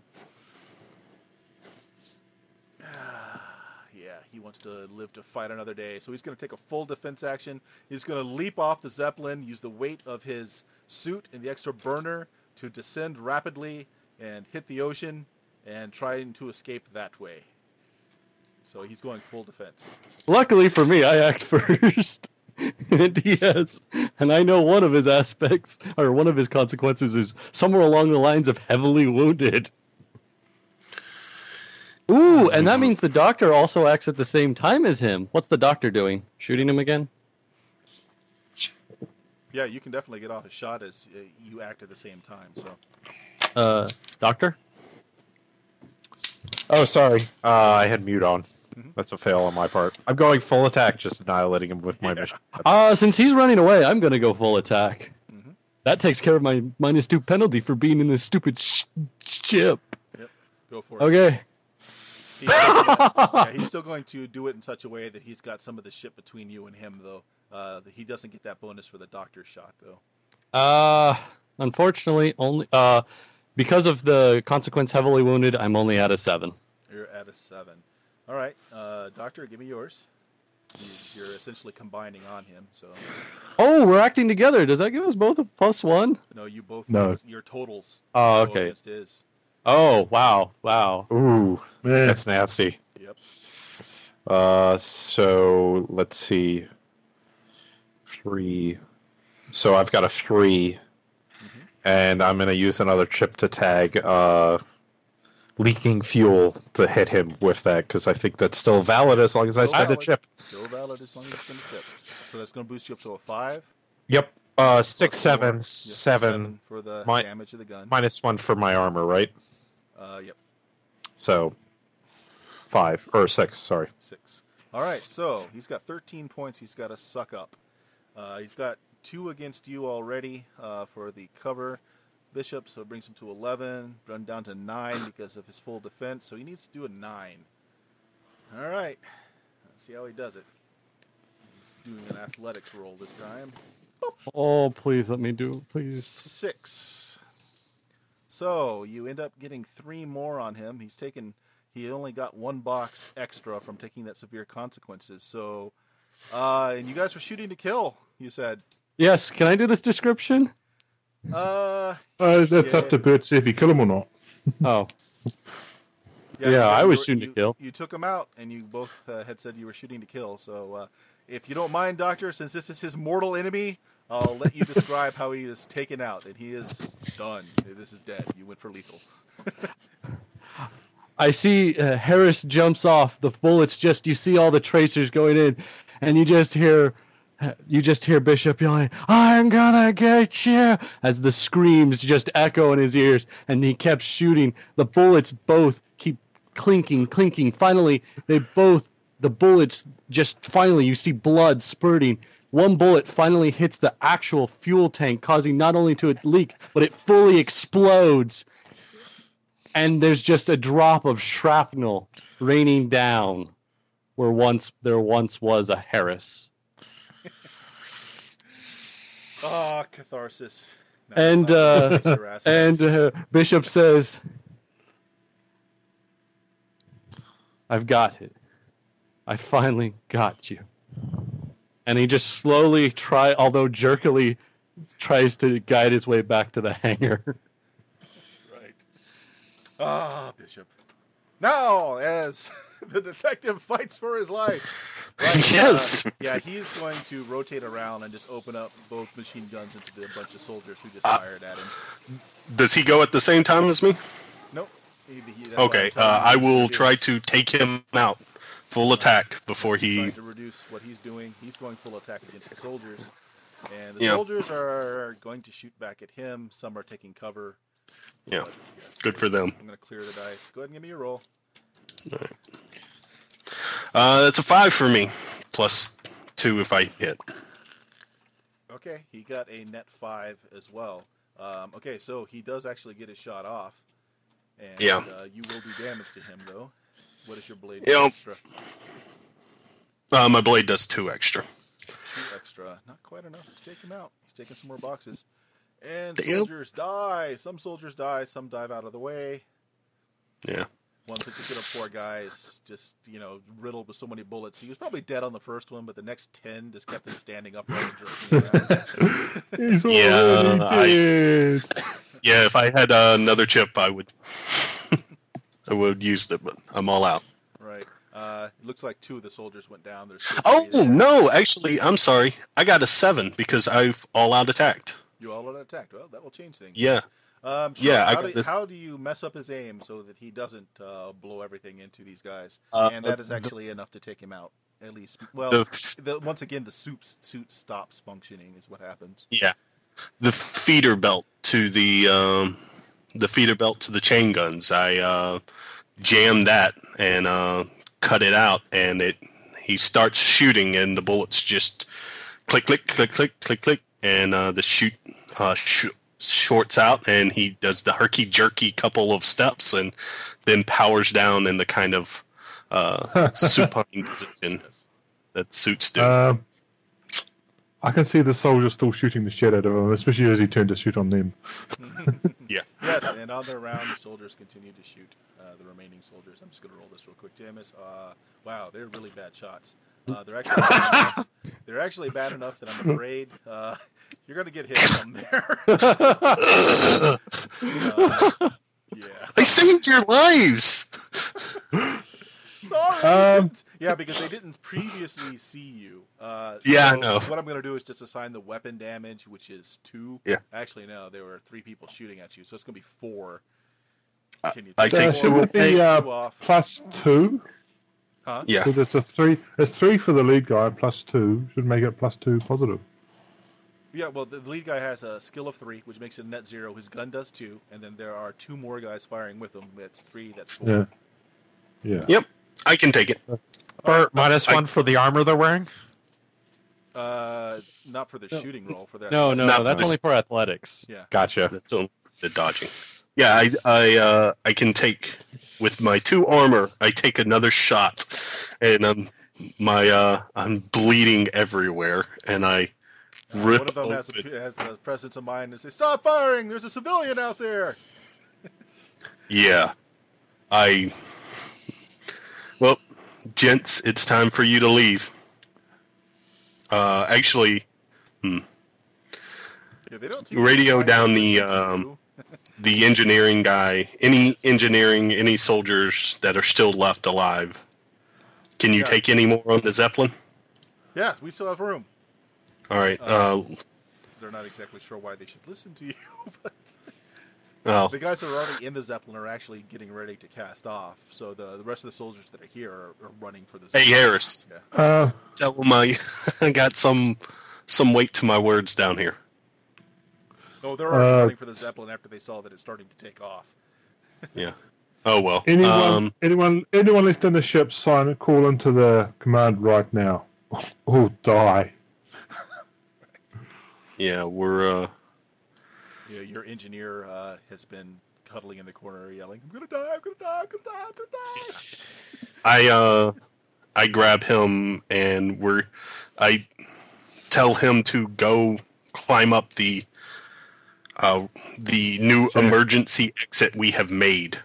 He wants to live to fight another day. So he's going to take a full defense action. He's going to leap off the Zeppelin, use the weight of his suit and the extra burner to descend rapidly and hit the ocean and trying to escape that way. So he's going full defense.
Luckily for me, I act first. And he has, and I know one of his aspects, or one of his consequences is somewhere along the lines of heavily wounded. Ooh, and that means the Doctor also acts at the same time as him. What's the Doctor doing? Shooting him again?
Yeah, you can definitely get off a shot as you act at the same time. So,
Doctor?
Oh, sorry. I had mute on. That's a fail on my part. I'm going full attack, just annihilating him with my mission.
Since he's running away, I'm going to go full attack. That takes care of my -2 penalty for being in this stupid ship.
Yep, go for it.
Okay.
He's still going to do it in such a way that he's got some of the ship between you and him, though. He doesn't get that bonus for the Doctor's shot, though.
Unfortunately, only because of the consequence heavily wounded, I'm only at a 7.
You're at a 7. All right, Doctor, give me yours. You're essentially combining on him, so.
Oh, we're acting together. Does that give us both a +1?
No, you both.
No.
Your totals.
Oh,
go
okay.
Against his.
Oh, wow.
Ooh,
Yeah.
that's nasty.
Yep.
So let's see. 3. So I've got a 3, and I'm going to use another chip to tag leaking fuel to hit him with that, because I think that's still valid as long as I
Still
spend a
valid.
chip.
Still valid as long as you spend a chip. So that's going to boost you up to a 5.
Yep. 6, 7,
Yes,
7.
for the
My-
damage of the gun.
-1 for my armor, right?
Yep.
So 5 or 6. Sorry.
6. All right, so he's got 13 points. He's got to suck up. He's got 2 against you already for the cover. Bishop, so it brings him to 11. Run down to 9 because of his full defense. So he needs to do a 9. All right. Let's see how he does it. He's doing an athletics roll this time.
Oh, please let me do, please.
6. So you end up getting 3 more on him. He only got 1 box extra from taking that severe consequences. So, and you guys were shooting to kill, you said.
Yes, can I do this description?
That's
Yeah.
up to Bert to see if you kill him or not.
Oh, Yeah, I was shooting to
you-
kill.
You took him out, and you both had said you were shooting to kill. So, if you don't mind, Doctor, since this is his mortal enemy, I'll let you describe how he is taken out. And he is done. This is dead. You went for lethal.
I see Harris jumps off. The bullets you see all the tracers going in, and you just hear Bishop yelling, "I'm gonna get you!" as the screams just echo in his ears, and he kept shooting. The bullets both keep clinking. Finally, the bullets you see blood spurting. One bullet finally hits the actual fuel tank, causing not only to it leak, but it fully explodes. And there's just a drop of shrapnel raining down where there once was a Harris.
Ah, catharsis. Now,
And
kiss your ass.
Bishop says, "I've got it. I finally got you." And he just slowly although jerkily, tries to guide his way back to the hangar.
Right. Ah, Bishop. Now, as The detective fights for his life. Right,
Yes.
yeah, he's going to rotate around and just open up both machine guns into the bunch of soldiers who just fired at him.
Does he go at the same time as me?
Nope. That's
Okay,
why I'm
I
telling you
will
what to
try
do.
to take him out. Full attack before he...
Trying to reduce what he's doing. He's going full attack against the soldiers. And the
Yeah.
soldiers are going to shoot back at him. Some are taking cover.
Yeah,
But, yes,
good for them.
I'm going to clear the dice. Go ahead and give me a roll.
That's a 5 for me. Plus 2 if I hit.
Okay, he got a net 5 as well. Okay, so he does actually get his shot off. And
Yeah.
You will do damage to him, though. What is your blade
Yep.
extra?
My blade does 2 extra.
2 extra. Not quite enough to take him out. He's taking some more boxes. And
Damn.
soldiers die. Some soldiers die. Some dive out of the way.
Yeah.
One particular poor guy is just, riddled with so many bullets. He was probably dead on the first one, but the next 10 just kept him standing upright and jerking around.
He's
Yeah,
already dead.
Yeah, if I had another chip, I would... I would use it, but I'm all out.
Right. It looks like 2 of the soldiers went down. There's still
Oh,
3 there.
no, actually, I'm sorry. I got a 7 because I've all-out attacked.
You all got attacked. Well, that will change things.
Yeah.
Sure.
Yeah, I
How
got
do,
this-
how do you mess up his aim so that he doesn't blow everything into these guys?
Uh,
And that is
the-
actually enough to take him out. At least. Well,
The-
once again, the suit stops functioning is what happens.
Yeah. The feeder belt to the chain guns. I jammed that and cut it out, and he starts shooting, and the bullets just click, click, click, click, click, click, and the shorts out, and he does the herky jerky couple of steps, and then powers down in the kind of supine position that suits do.
I can see the soldier still shooting the shit out of him, especially as he turned to shoot on them.
Yeah.
Yes, and on the round, the soldiers continue to shoot the remaining soldiers. I'm just going to roll this real quick, Jamis. Wow, they're really bad shots. They're actually bad enough that I'm afraid you're going to get hit from there. Yeah.
I saved your lives.
Sorry. Yeah, because they didn't previously see you.
Yeah,
so
I know.
What I'm going to do is just assign the weapon damage, which is 2.
Yeah.
Actually, no, there were 3 people shooting at you, so it's going to be 4. Can you
I take
So
two
should it be
two off?
+2?
Huh?
Yeah.
So there's a 3. There's 3 for the lead guy, +2. Should make it +2 positive.
Yeah, well, the lead guy has a skill of 3, which makes it a net 0. His gun does 2, and then there are 2 more guys firing with him. That's 3. That's 4.
Yeah. Yeah.
Yep, I can take it.
Or -1 for the armor they're wearing?
Not for the shooting roll. For that.
No,
Not
that's
for
only
this-
for athletics.
Yeah.
Gotcha.
That's only the dodging. Yeah, I can take with my 2 armor. I take another shot, and I'm bleeding everywhere, and I rip
One of them
open.
has the presence of mind and says, "Stop firing! There's a civilian out there."
Yeah, well, gents, it's time for you to leave. Actually,
Yeah, they don't seem
Radio
to be
down
listening
the,
to you.
the engineering guy, any soldiers that are still left alive. Can you
Yeah.
take any more on the Zeppelin?
Yeah, we still have room.
All right.
They're not exactly sure why they should listen to you, but
Well,
the guys that are already in the Zeppelin are actually getting ready to cast off. So the rest of the soldiers that are here are running for the
hey
Zeppelin.
Harris,
Uh,
tell them I got some weight to my words down here.
Oh, they're already running for the Zeppelin after they saw that it's starting to take off.
Yeah. Oh well.
anyone left in the ship, sign it, call into the command right now. Or die.
Yeah, we're.
Yeah, your engineer has been cuddling in the corner, yelling, "I'm gonna die! I'm gonna die! I'm gonna die! I'm gonna die!"
I grab him and I tell him to go climb up the new emergency exit we have made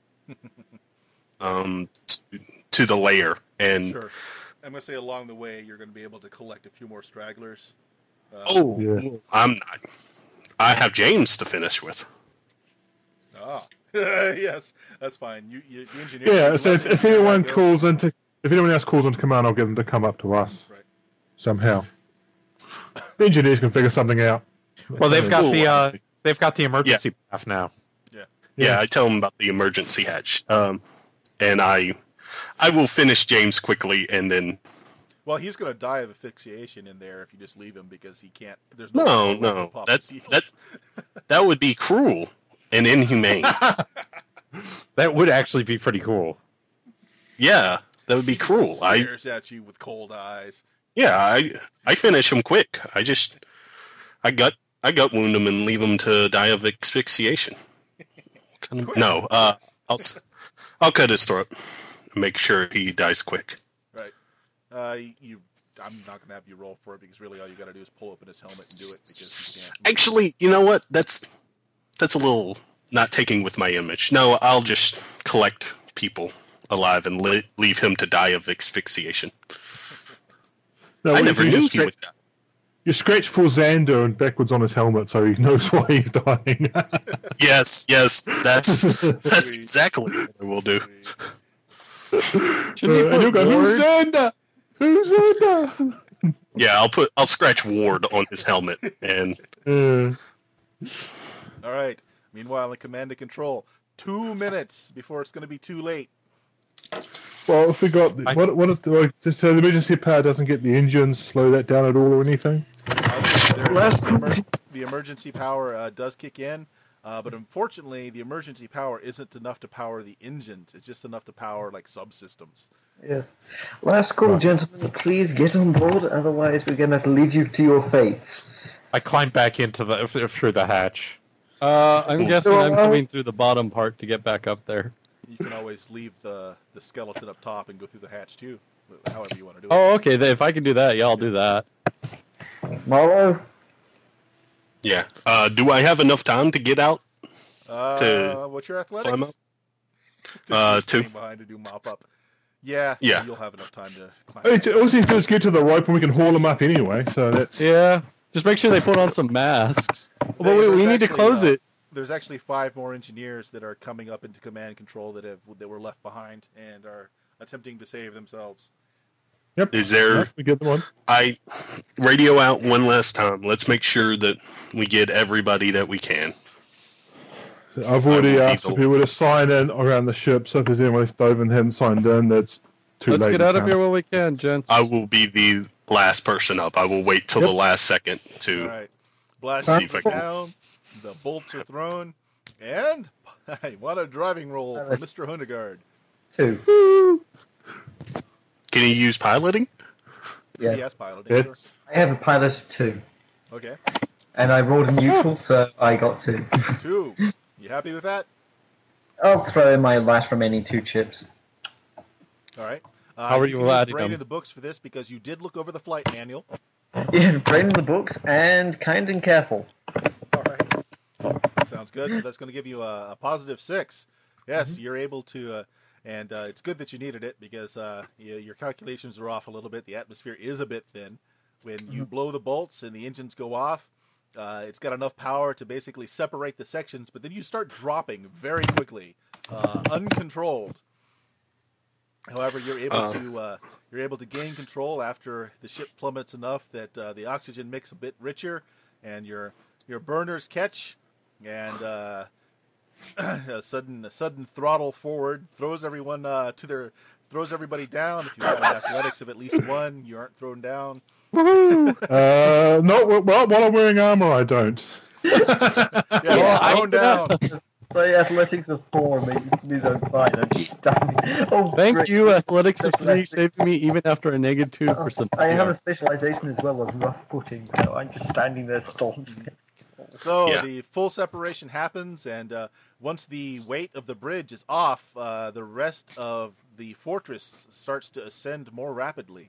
to the lair, and
Sure. I'm gonna say along the way you're gonna be able to collect a few more stragglers.
Yeah.
I'm not. I have James to finish with.
Ah, Yes, that's fine. The engineer.
Yeah. So if anyone
go.
calls into, if anyone else calls into command, I'll get them to come up to us
Right.
somehow. The engineers can figure something out.
Well, they've got the emergency path now.
Yeah, I tell him about the emergency hatch. And I will finish James quickly, and then.
Well, he's going to die of asphyxiation in there if you just leave him because he can't. There's
No. That would be cruel and inhumane.
That would actually be pretty cool.
Yeah, that would be cruel.
Stares at you with cold eyes.
Yeah, I finish him quick. I gut wound him and leave him to die of asphyxiation. No, I'll cut his throat and make sure he dies quick.
Right. I'm not going to have you roll for it because really all you got to do is pull open his helmet and do it because you can't.
Actually, you know what? That's a little not taking with my image. No, I'll just collect people alive and leave him to die of asphyxiation.
No,
I never knew he would die.
You scratch for Xander and backwards on his helmet so he knows why he's dying.
Yes, that's exactly what I will do.
And you'll go, who's Xander? Who's Xander?
Yeah, I'll scratch Ward on his helmet and.
All right. Meanwhile, in command and control, 2 minutes before it's going to be too late.
Well, if we got so the emergency power doesn't get the engines slow that down at all or anything.
The emergency power does kick in, but unfortunately, the emergency power isn't enough to power the engines. It's just enough to power like subsystems.
Yes. Last call, gentlemen. Please get on board. Otherwise, we're going to have to leave you to your fates.
I climb back into through the hatch.
I'm guessing I'm coming through the bottom part to get back up there.
You can always leave the skeleton up top and go through the hatch too, however you want to do it.
Oh, okay. If I can do that, yeah, I'll do that.
Marlo?
Yeah. Do I have enough time to get out?
What's your athletics?
Climb up? 2.
Behind to do mop up. Yeah. You'll have enough time to climb.
All you do is get to the rope and we can haul them up anyway. So that's
Just make sure they put on some masks. But we need to close it.
There's actually 5 more engineers that are coming up into command control that were left behind and are attempting to save themselves.
Yep.
Is there?
Yep, we get them on.
I radio out one last time. Let's make sure that we get everybody that we can.
So I've already asked for people to sign in around the ship. So if there's anyone left over and haven't signed in, that's too late.
Let's get out of here while we can, gents.
I will be the last person up. I will wait till the last second to.
All right. Blast
see if I can.
down. The bolts are thrown, and what a driving roll for Mr. Hundegaard.
2.
Can you use piloting?
Yeah.
He has piloting. Sure.
I have a pilot of 2.
Okay.
And I rolled a neutral, so I got 2.
2. You happy with that?
I'll throw in my last remaining 2 chips.
All right.
How are you adding
brain
them?
in the books for this because you did look over the flight manual.
Yeah, brain in the books and kind and careful.
All right. Sounds good. So that's going to give you a positive 6. Yes, you're able to, and it's good that you needed it because your calculations are off a little bit. The atmosphere is a bit thin. When you blow the bolts and the engines go off, it's got enough power to basically separate the sections, but then you start dropping very quickly, uncontrolled. However, you're able to gain control after the ship plummets enough that the oxygen makes a bit richer, and your burners catch, and a sudden throttle forward throws everyone throws everybody down. If you've got an athletics of at least 1, you aren't thrown down.
No, while I'm wearing armor, I don't.
Thrown down.
My athletics of 4 means I'm fine. I'm just standing. Oh,
Thank
great.
you, athletics of 3, saving me even after a -2 for some.
I have a specialization as well as rough footing, so I'm just standing there stalling.
So the full separation happens, and once the weight of the bridge is off, the rest of the fortress starts to ascend more rapidly.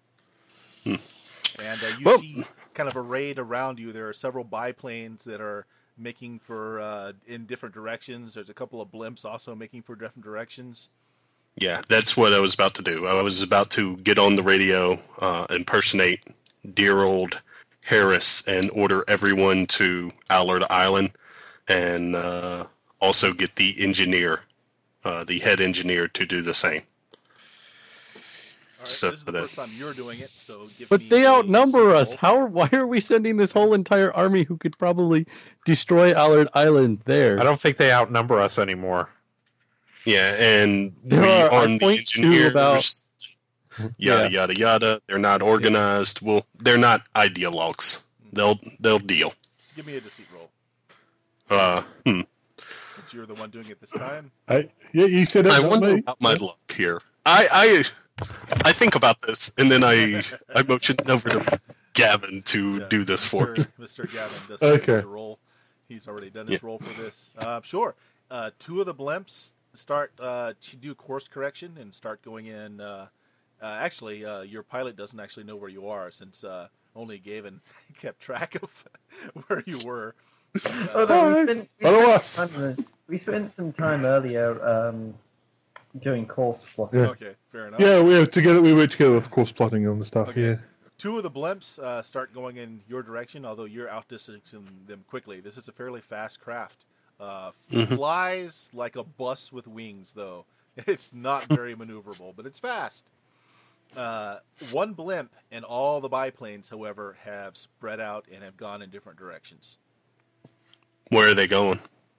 And you see kind of arrayed around you, there are several biplanes that are making for in different directions. There's a couple of blimps also making for different directions.
Yeah, that's what I was about to do. I was about to get on the radio, impersonate dear old Harris, and order everyone to Allard Island, and also get the engineer, the head engineer, to do the same.
All right,
So
this is the
that-
first time you're doing it, so give
But
me
they
a
outnumber
deceit
us.
roll.
Why are we sending this whole entire army who could probably destroy Allard Island there?
I don't think they outnumber us anymore.
Yeah, and
There
we
are- I
on the
point to
engineers,
about-
yada yada yada. They're not organized. Well, they're not ideologues. They'll deal.
Give me a deceit roll,
Uh,
since you're the one doing it this time.
Yeah, you said it.
I
not
wonder
me.
about my luck here. I think about this, and then I motion over to Gavin to
Yeah,
do this for me.
Mr. Gavin does
Okay.
the roll. He's already done his roll for this. Sure. Two of the blimps start to do course correction and start going in. Actually, your pilot doesn't actually know where you are, since only Gavin kept track of where you were.
Oh, no,
Follow
we spent some time earlier doing course plotting.
Yeah.
Okay, fair enough.
Yeah, we were together. We were together, of course, plotting on the stuff.
Okay.
Yeah.
Two of the blimps start going in your direction, although you're outdistancing them quickly. This is a fairly fast craft. Flies like a bus with wings, though. It's not very maneuverable, but it's fast. One blimp and all the biplanes, however, have spread out and have gone in different directions.
Where are they going?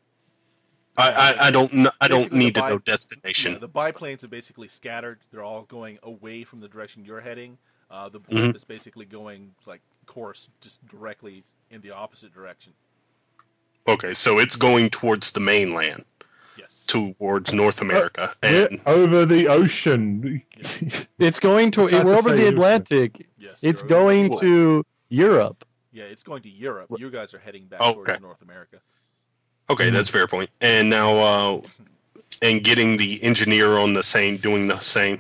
I don't
Basically,
need
the
to know
Yeah,
destination.
the biplanes have basically scattered. They're all going away from the direction you're heading. The blimp is basically going like course, just directly in the opposite direction.
Okay, so it's going towards the mainland,
Yes.
towards North America,
We're
and
over the ocean.
It's going to.
It's hard
We're
to
over
say
the
who-
Atlantic.
Yes.
It's
you're-
going to Europe.
Yeah, it's going to Europe. You guys are heading back
Okay.
towards North America.
okay, that's a fair point. And now, and getting the engineer on the same, doing the same.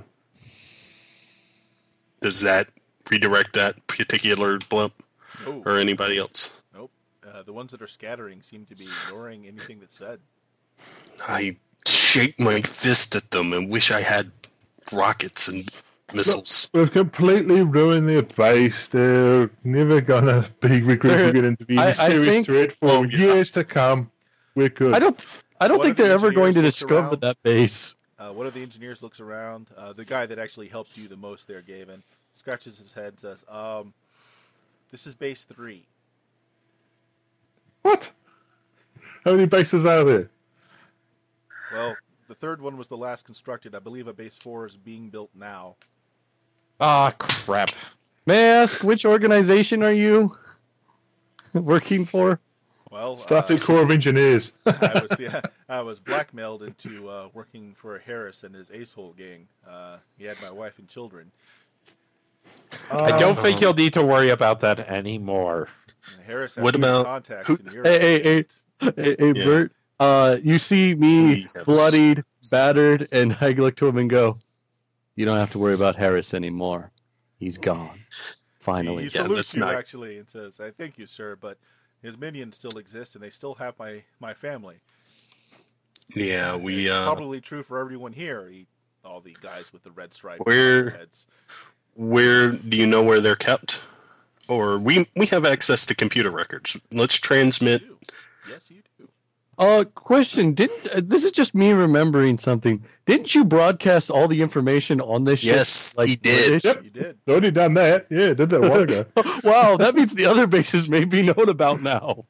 Does that redirect that particular blimp
Oh,
or anybody else?
nope. The ones that are scattering seem to be ignoring anything that's said.
I shake my fist at them and wish I had rockets and missiles.
We've completely ruined their base. They're never gonna be recruited into be
I
serious
think-
threat for
Oh, yeah.
years to come. We're good.
I don't
One
think
of the
they're ever going to
engineers looks
discover
around.
that base.
One of the engineers looks around. The guy that actually helped you the most there, Gavin, scratches his head and says, this is base 3.
What? How many bases are there?
Well, the third one was the last constructed. I believe a base 4 is being built now.
Ah, crap.
May I ask which organization are you working for?
Well,
Starfleet Corps of Engineers.
I was blackmailed into working for Harris and his Acehole gang. He had my wife and children.
I don't think you'll need to worry about that anymore.
And Harris
What
has many
about-
contacts
who-
in Europe.
Hey,
Yeah.
Bert. You see
We
me
have-
bloodied, battered, and I look to him and go, "You don't have to worry about Harris anymore. He's gone. Finally."
He
Yeah,
salutes
that's
you
nice.
actually and says, "I thank you, sir, but his minions still exist and they still have my family."
Yeah, we
It's probably true for everyone here. All the guys with the red stripe on
Where-
their heads.
where do you know where they're kept? Or we have access to computer records. Let's transmit.
You do. Yes, you do.
Question: Didn't this is just me remembering something? Didn't you broadcast all the information on this ship?
Yes,
like
he did.
British?
Yep.
You did.
Already done that. Yeah, did that a while ago.
Wow, that means the other bases may be known about now.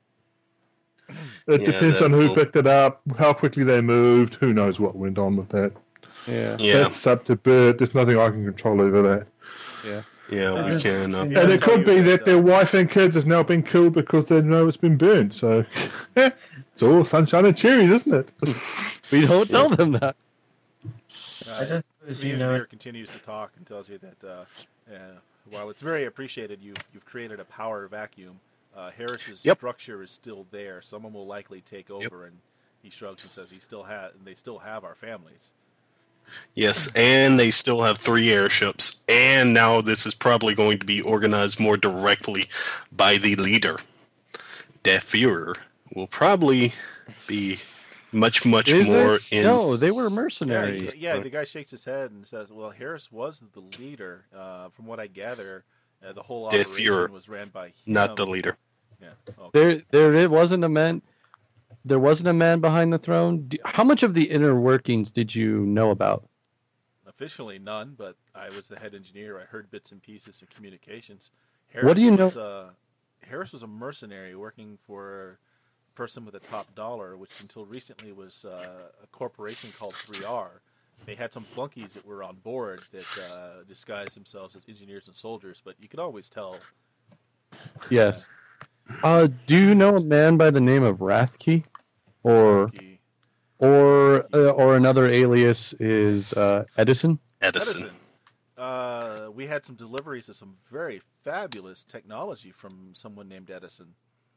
It
Yeah,
depends
that
on who
will-
picked it up, how quickly they moved. Who knows what went on with that?
Yeah.
Yeah,
That's up to Bert. There's nothing I can control over that.
yeah, we can.
And
And it
tell
could
you
be that their wife and kids has now been killed because they know it's been burned. So it's all sunshine and cherries, isn't it?
We don't tell them that.
I don't suppose
The
you know
engineer
it.
continues to talk and tells you that while it's very appreciated, you've created a power vacuum. Harris's
Yep.
structure is still there. Someone will likely take over, and he shrugs and says, they still have our families."
Yes, and they still have 3 airships, and now this is probably going to be organized more directly by the leader. Der Führer will probably be much
Is
more
it?
in.
No, they were
Yeah,
mercenaries.
the guy shakes his head and says, "Well, Harris was the leader. From what I gather, the whole
Der
operation
Führer,
was ran by him."
not the leader.
Yeah. Okay.
There it wasn't a man. there wasn't a man behind the throne. How much of the inner workings did you know about?
Officially none, but I was the head engineer. I heard bits and pieces of communications.
What do you know?
Harris was a mercenary working for a person with a top dollar, which until recently was a corporation called 3R. They had some flunkies that were on board that disguised themselves as engineers and soldiers, but you could always tell.
Yes. Do you know a man by the name of Rathke, or another alias is Edison?
Edison.
We had some deliveries of some very fabulous technology from someone named Edison.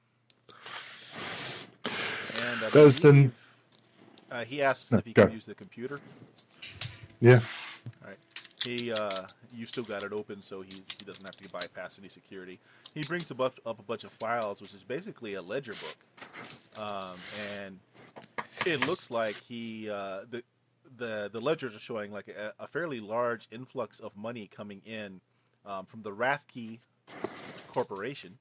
And
Edison.
He asks if he can use the computer.
Yeah.
All right. You still got it open, so he doesn't have to bypass any security. He brings up a bunch of files, which is basically a ledger book, and it looks like the ledgers are showing like a fairly large influx of money coming in from the Rathke Corporation,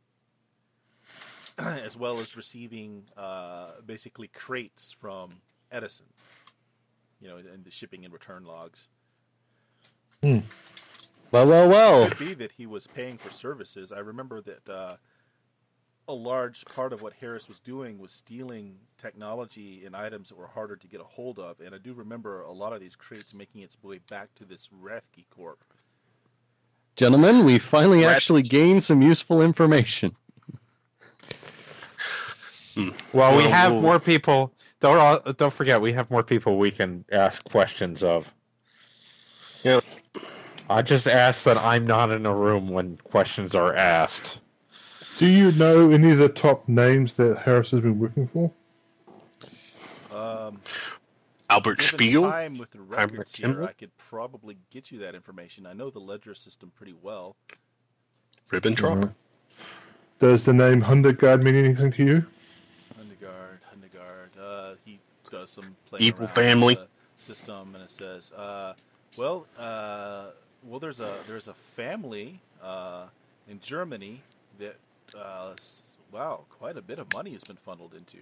as well as receiving basically crates from Edison, and the shipping and return logs.
Well.
It could be that he was paying for services. I remember that a large part of what Harris was doing was stealing technology and items that were harder to get a hold of. And I do remember a lot of these crates making its way back to this Rathke Corp.
Gentlemen, we finally actually gained some useful information.
Well, we have more people. Don't forget, we have more people we can ask questions of.
Yeah.
I just ask that I'm not in a room when questions are asked.
Do you know any of the top names that Harris has been working for?
Albert Spiegel?
Time with the records here, I could probably get you that information. I know the ledger system pretty well.
Ribbentrop?
Right. Does the name Hundergaard mean anything to you?
Hundergaard. He does some playing
Evil
around
family
with the system, and it says, there's a family in Germany that quite a bit of money has been funneled into.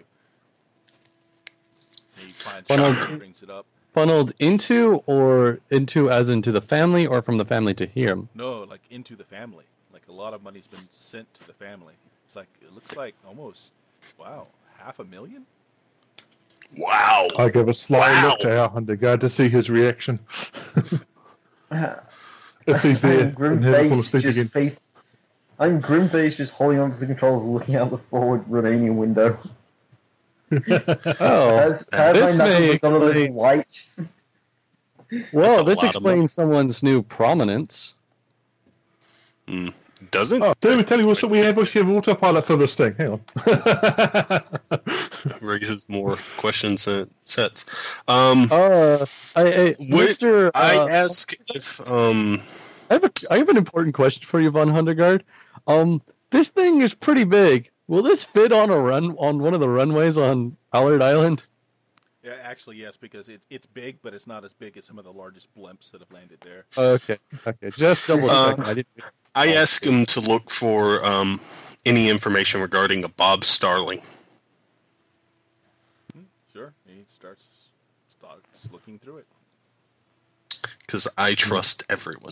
He finds and brings it up.
Funneled into, or into as into the family, or from the family to him?
No, like into the family. Like a lot of money's been sent to the family. It looks like almost $500,000.
Wow.
I give a sly look to our Hundergaard to see his reaction. If he's there, and he'll fall asleep again.
I'm Grimface, just holding on to the controls, looking out the forward Romanian window.
This may
white.
Well, this explains someone's new prominence.
Doesn't?
Oh, did we tell you we have autopilot for this thing? Hang on.
Raises more questions than sets.
Mr.
I ask if
I have an important question for you, Von Hundergaard. This thing is pretty big. Will this fit on one of the runways on Allard Island?
Yeah, actually, yes, because it's big, but it's not as big as some of the largest blimps that have landed there.
Okay, just double check.
I ask him to look for any information regarding a Bob Starling.
Sure, he starts looking through it.
Because I trust everyone.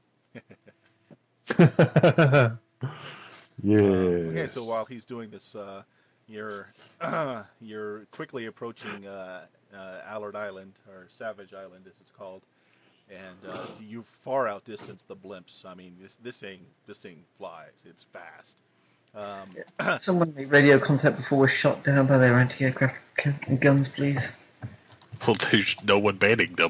Yeah.
Okay, so while he's doing this, you're quickly approaching Allard Island, or Savage Island as it's called, and you far outdistance the blimps. I mean, this thing flies. It's fast.
Someone make radio contact before we're shot down by their anti-aircraft guns, please.
Well, there's no one banning them.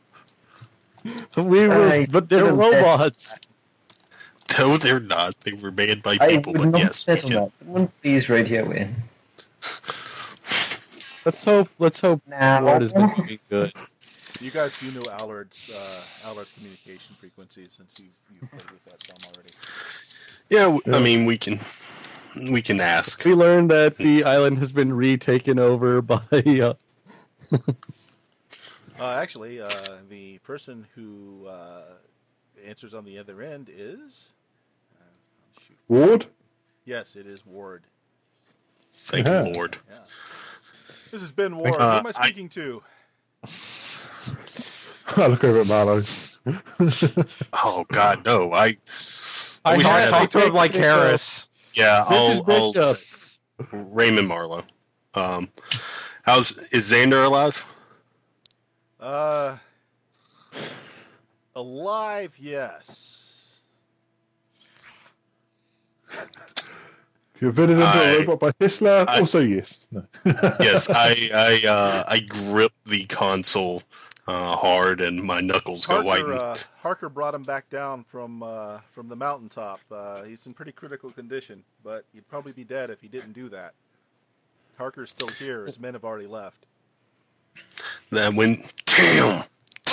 But they're robots.
No, they're not. They were made by people, but yes.
Someone please radio in.
Let's hope Allard has been doing good.
You guys do know Allard's communication frequencies, since you've played with that some already.
Yeah, I mean, we can ask.
We learned that the island has been retaken over by...
Actually, the person who answers on the other end is...
Ward?
Yes, it is Ward.
Thank you, Lord.
Yeah. This is Ben Ward. Who am I speaking to?
I look over at Marlowe.
Oh God, no! I
I talk to him like
Bishop.
Harris.
yeah,
This
I'll
is Bishop.
say Raymond Marlowe. Is Xander alive?
Alive, yes.
You're fitted into a robot by Tesla. Also, yes. No.
Yes, I grip the console hard, and my knuckles go white.
Harker brought him back down from the mountaintop. He's in pretty critical condition, but he'd probably be dead if he didn't do that. Harker's still here. His men have already left.
Then when damn.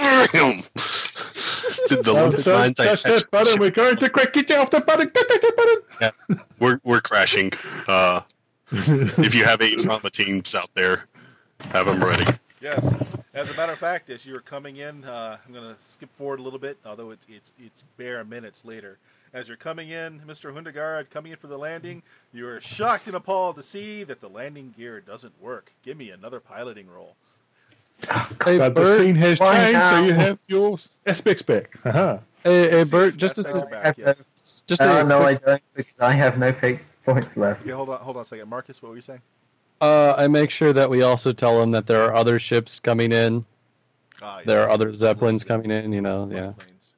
The look of
Don't
mine,
touch that button. We're going to quick get you off the button. Don't touch that button.
we're crashing. If you have any trauma teams out there, have them ready.
Yes. As a matter of fact, as you're coming in, I'm going to skip forward a little bit, although it's bare minutes later. As you're coming in, Mr. Hundegaard, coming in for the landing, you are shocked and appalled to see that the landing gear doesn't work. Give me another piloting roll.
Hey,
But the
Bert,
scene has
why
changed, so
now?
you have your aspects back. Haha.
hey, Bert, just a
Aspects are
sec.
back, yes.
Just a
No, I
quick,
don't, because I have no fake points left.
Okay, hold on a second. Marcus, what were you saying?
I make sure that we also tell them that there are other ships coming in.
Ah,
There
yes.
are other Zeppelins coming in. You know, yeah.
Planes.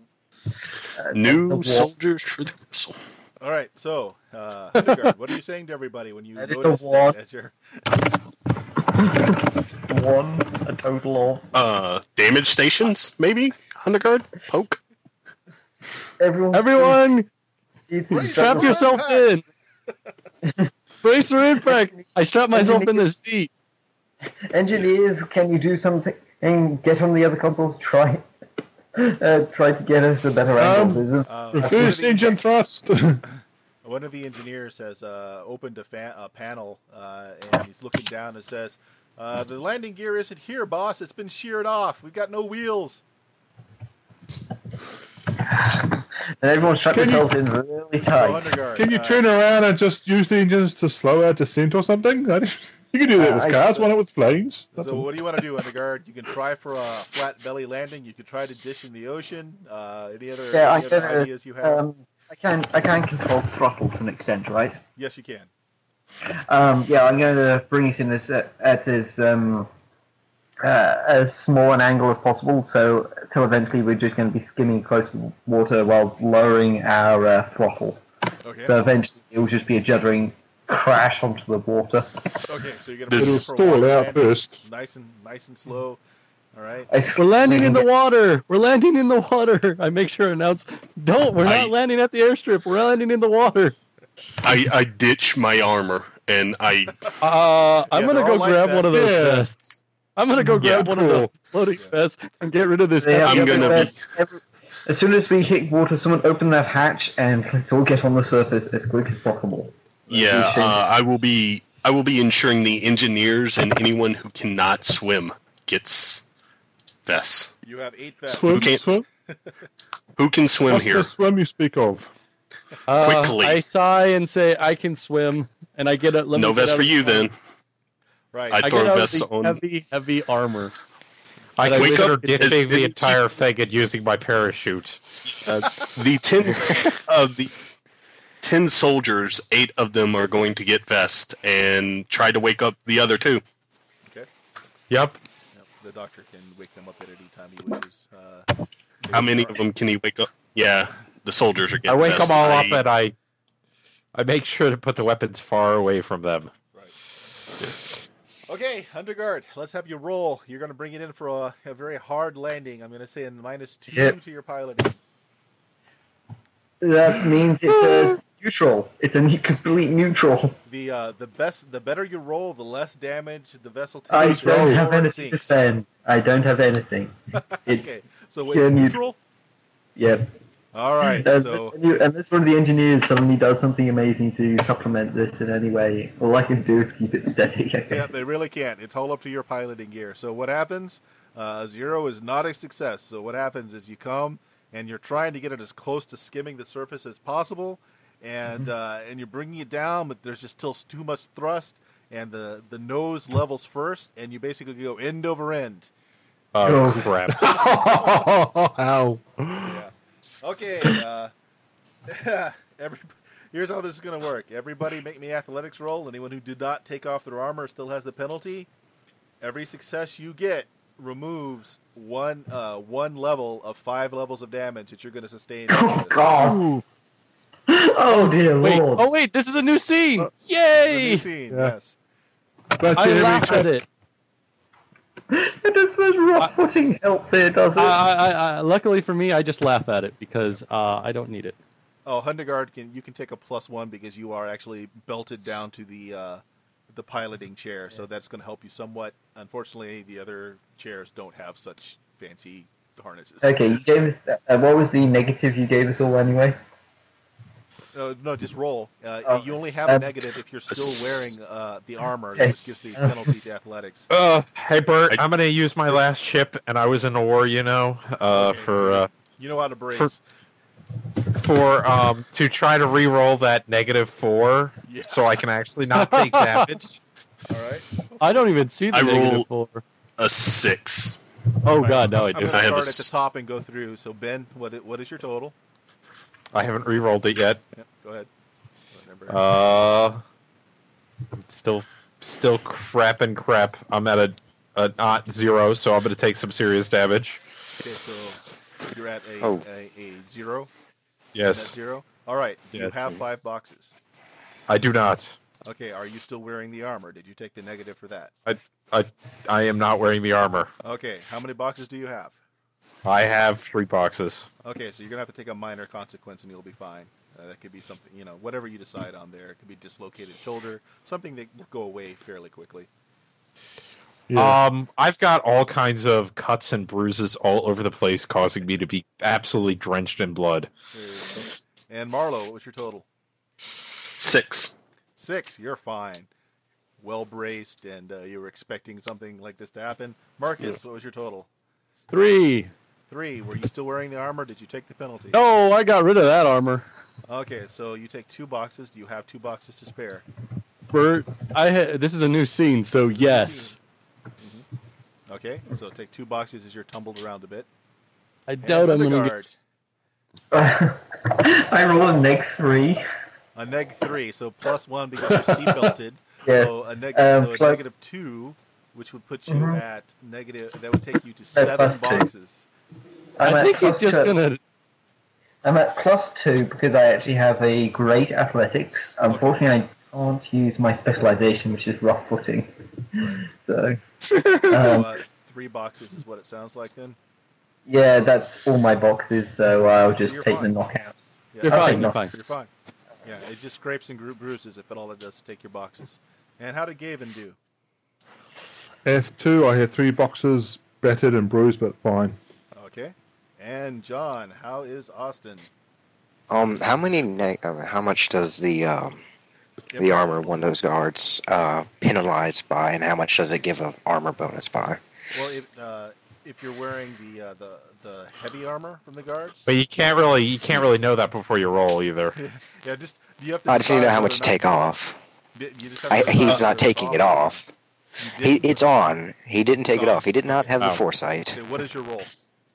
New soldiers for the whistle.
All right, so Hundegaard, what are you saying to everybody when you
Edit the
notice
wall.
that as you're
A total of
Damage stations, maybe? Underguard? Poke?
Everyone,
Brace
strap
for
yourself
impact.
in. Brace for impact. I strap myself in the seat.
Engineers, can you do something and get on the other consoles? Try to get us a better angle. This is-
Reverse engine thrust.
One of the engineers has opened a panel, and he's looking down and says, "The landing gear isn't here, boss. It's been sheared off. We've got no wheels."
and everyone strap
Can you-
themselves in really
So
tight.
Hundegaard,
Can you turn around and just use the engines to slow our descent or something? You can do that with cars, why not with planes?
So what do you want to do, Hundegaard? You can try for a flat belly landing. You could try to dish in the ocean. Any other ideas you have?
I can control throttle to an extent, right?
Yes, you can.
Yeah, I'm going to bring us in at as small an angle as possible, so till eventually we're just going to be skimming close to the water while lowering our throttle.
Okay.
So eventually it will just be a juddering crash onto the water.
Okay. So you're gonna
This
put
It'll
it for
stall
one
out
landing,
first.
nice and slow. All right.
We're landing in the water. We're landing in the water. I make sure to announce, we're not landing at the airstrip. We're landing in the water.
I ditch my armor, and I
I'm going to
they're
go
all life
grab one of
vests.
those
Yeah.
vests. I'm going to go grab one of the floating vests and get rid of this.
They have
I'm
the
gonna
best as soon as we hit water, someone open that hatch and let's all get on the surface as quick as possible.
I will be ensuring the engineers and anyone who cannot swim gets vests.
You have 8 vests.
Swim,
can't-
swim.
Who can swim
What's
here?
the swim you speak of?
Quickly.
I sigh and say, I can swim. And I get a... let me
No
get
vest
out
for
of
you
the-
then.
Right.
I
I
throw
get out
vests
of the
on.
heavy armor.
I
But I
consider
wish-
ditching the
is-
entire thing and using my parachute.
The 10 of the 10 soldiers, 8 of them are going to get vests and try to wake up the other 2.
Okay.
Yep.
Yep, the doctor can wake them up at any time he wishes.
How many of them can he wake up? Yeah, the soldiers are
I
getting
wake
vests.
them all up and I make sure to put the weapons far away from them.
Right. Okay, Underguard, let's have you roll. You're going to bring it in for a very hard landing. I'm going to say a -2
Yep.
to your piloting.
That means it's a neutral. It's a complete neutral.
The better you roll, the less damage the vessel
I
takes.
don't
the
have
more it
anything to
sinks.
spend. I don't have anything. It's,
Okay, so
Yeah,
it's
neutral.
neutral.
Yep.
All right,
And,
so
unless one of the engineers suddenly does something amazing to supplement this in any way, all I can do is keep it steady. I guess.
yeah, they really can't. It's all up to your piloting gear. So what happens? 0 is not a success. So what happens is you come and you're trying to get it as close to skimming the surface as possible, and you're bringing it down, but there's just still too much thrust, and the nose levels first, and you basically go end over end.
Oh, crap.
Ow.
Yeah. Okay. Here's how this is going to work. Everybody make me athletics roll. Anyone who did not take off their armor still has the penalty. Every success you get removes one level of 5 levels of damage that you're going to sustain.
Oh, God. Oh, dear
Wait.
Lord.
Oh, wait. This is a new scene.
This
Yay!
is a new scene,
Yeah.
yes.
That's
I
every
laugh at
chip.
it.
It just was rough footing help there, does it?
Luckily for me, I just laugh at it because I don't need it.
Oh, Hundegard, you can take a +1 because you are actually belted down to the piloting chair, so that's going to help you somewhat. Unfortunately, the other chairs don't have such fancy harnesses.
Okay, you gave us. What was the negative you gave us all anyway?
No, just roll.
Okay.
You only have a negative if you're still wearing the armor. That just gives the penalty to athletics.
Hey, Bert, I'm going to use my last chip, and I was in the war, you know,
You know how to brace.
to try to re-roll that -4
Yeah.
so I can actually not take damage.
All right.
I don't even see the
I
negative
roll-
4.
A 6.
Oh, God, no, I
I'm
do.
going to
I have
start
a
at the top and go through. So, Ben, what is your total?
I haven't re-rolled it yet.
Yeah, go ahead. Remember.
Still crap. I'm at a not 0, so I'm going to take some serious damage.
Okay, so you're at a 0.
Yes,
At 0. All right. You
Yes.
have 5 boxes.
I do not.
Okay. Are you still wearing the armor? Did you take the negative for that?
I am not wearing the armor.
Okay. How many boxes do you have?
I have 3 boxes.
Okay, so you're gonna have to take a minor consequence, and you'll be fine. That could be something, whatever you decide on there. It could be dislocated shoulder, something that will go away fairly quickly.
Yeah.
I've got all kinds of cuts and bruises all over the place, causing me to be absolutely drenched in blood.
There you go. And Marlo, what was your total?
6.
6. You're fine. Well braced, and you were expecting something like this to happen. Marcus, what was your total?
3.
3. Were you still wearing the armor? Did you take the penalty?
No, I got rid of that armor.
Okay, so you take 2 boxes. Do you have 2 boxes to spare?
Bert, this is a new scene, so
This is a new
yes.
Okay, so take 2 boxes as you're tumbled around a bit.
I doubt I'm going to
Hundegard,
I roll a -3.
a -3, so +1 because you're seatbelted.
Yeah.
So a negative
so-
-2, which would put you at negative. That would take you to
That's
7
+2.
boxes.
I think he's just going to...
I'm at +2 because I actually have a great athletics. Unfortunately, I can't use my specialization, which is rough footing. So,
So 3 boxes is what it sounds like then.
yeah, that's all my boxes. So I'll just
you're
take the
fine.
knockout.
Yeah,
You're
I'll
fine,
take
you're
knock-
fine.
You're fine. Yeah, it just scrapes and bruises if all it does is take your boxes. And how did Gavin do?
F2, I had 3 boxes, battered and bruised, but fine.
Okay. And John, how is Austin?
How much does the armor one of those guards penalize by, and how much does it give a armor bonus by?
Well, if you're wearing the heavy armor from the guards,
But you can't really know that before you roll either.
yeah, just you have to.
I just need to know
decide
how
whether
much to
or not-
take off.
You just have to decide
He's
whether
not
it's
taking
on
it
or not.
off.
You didn't
It's
put-
on. He didn't take
It's
it
on.
off. He did not have the
Oh.
foresight.
Okay, what is your roll?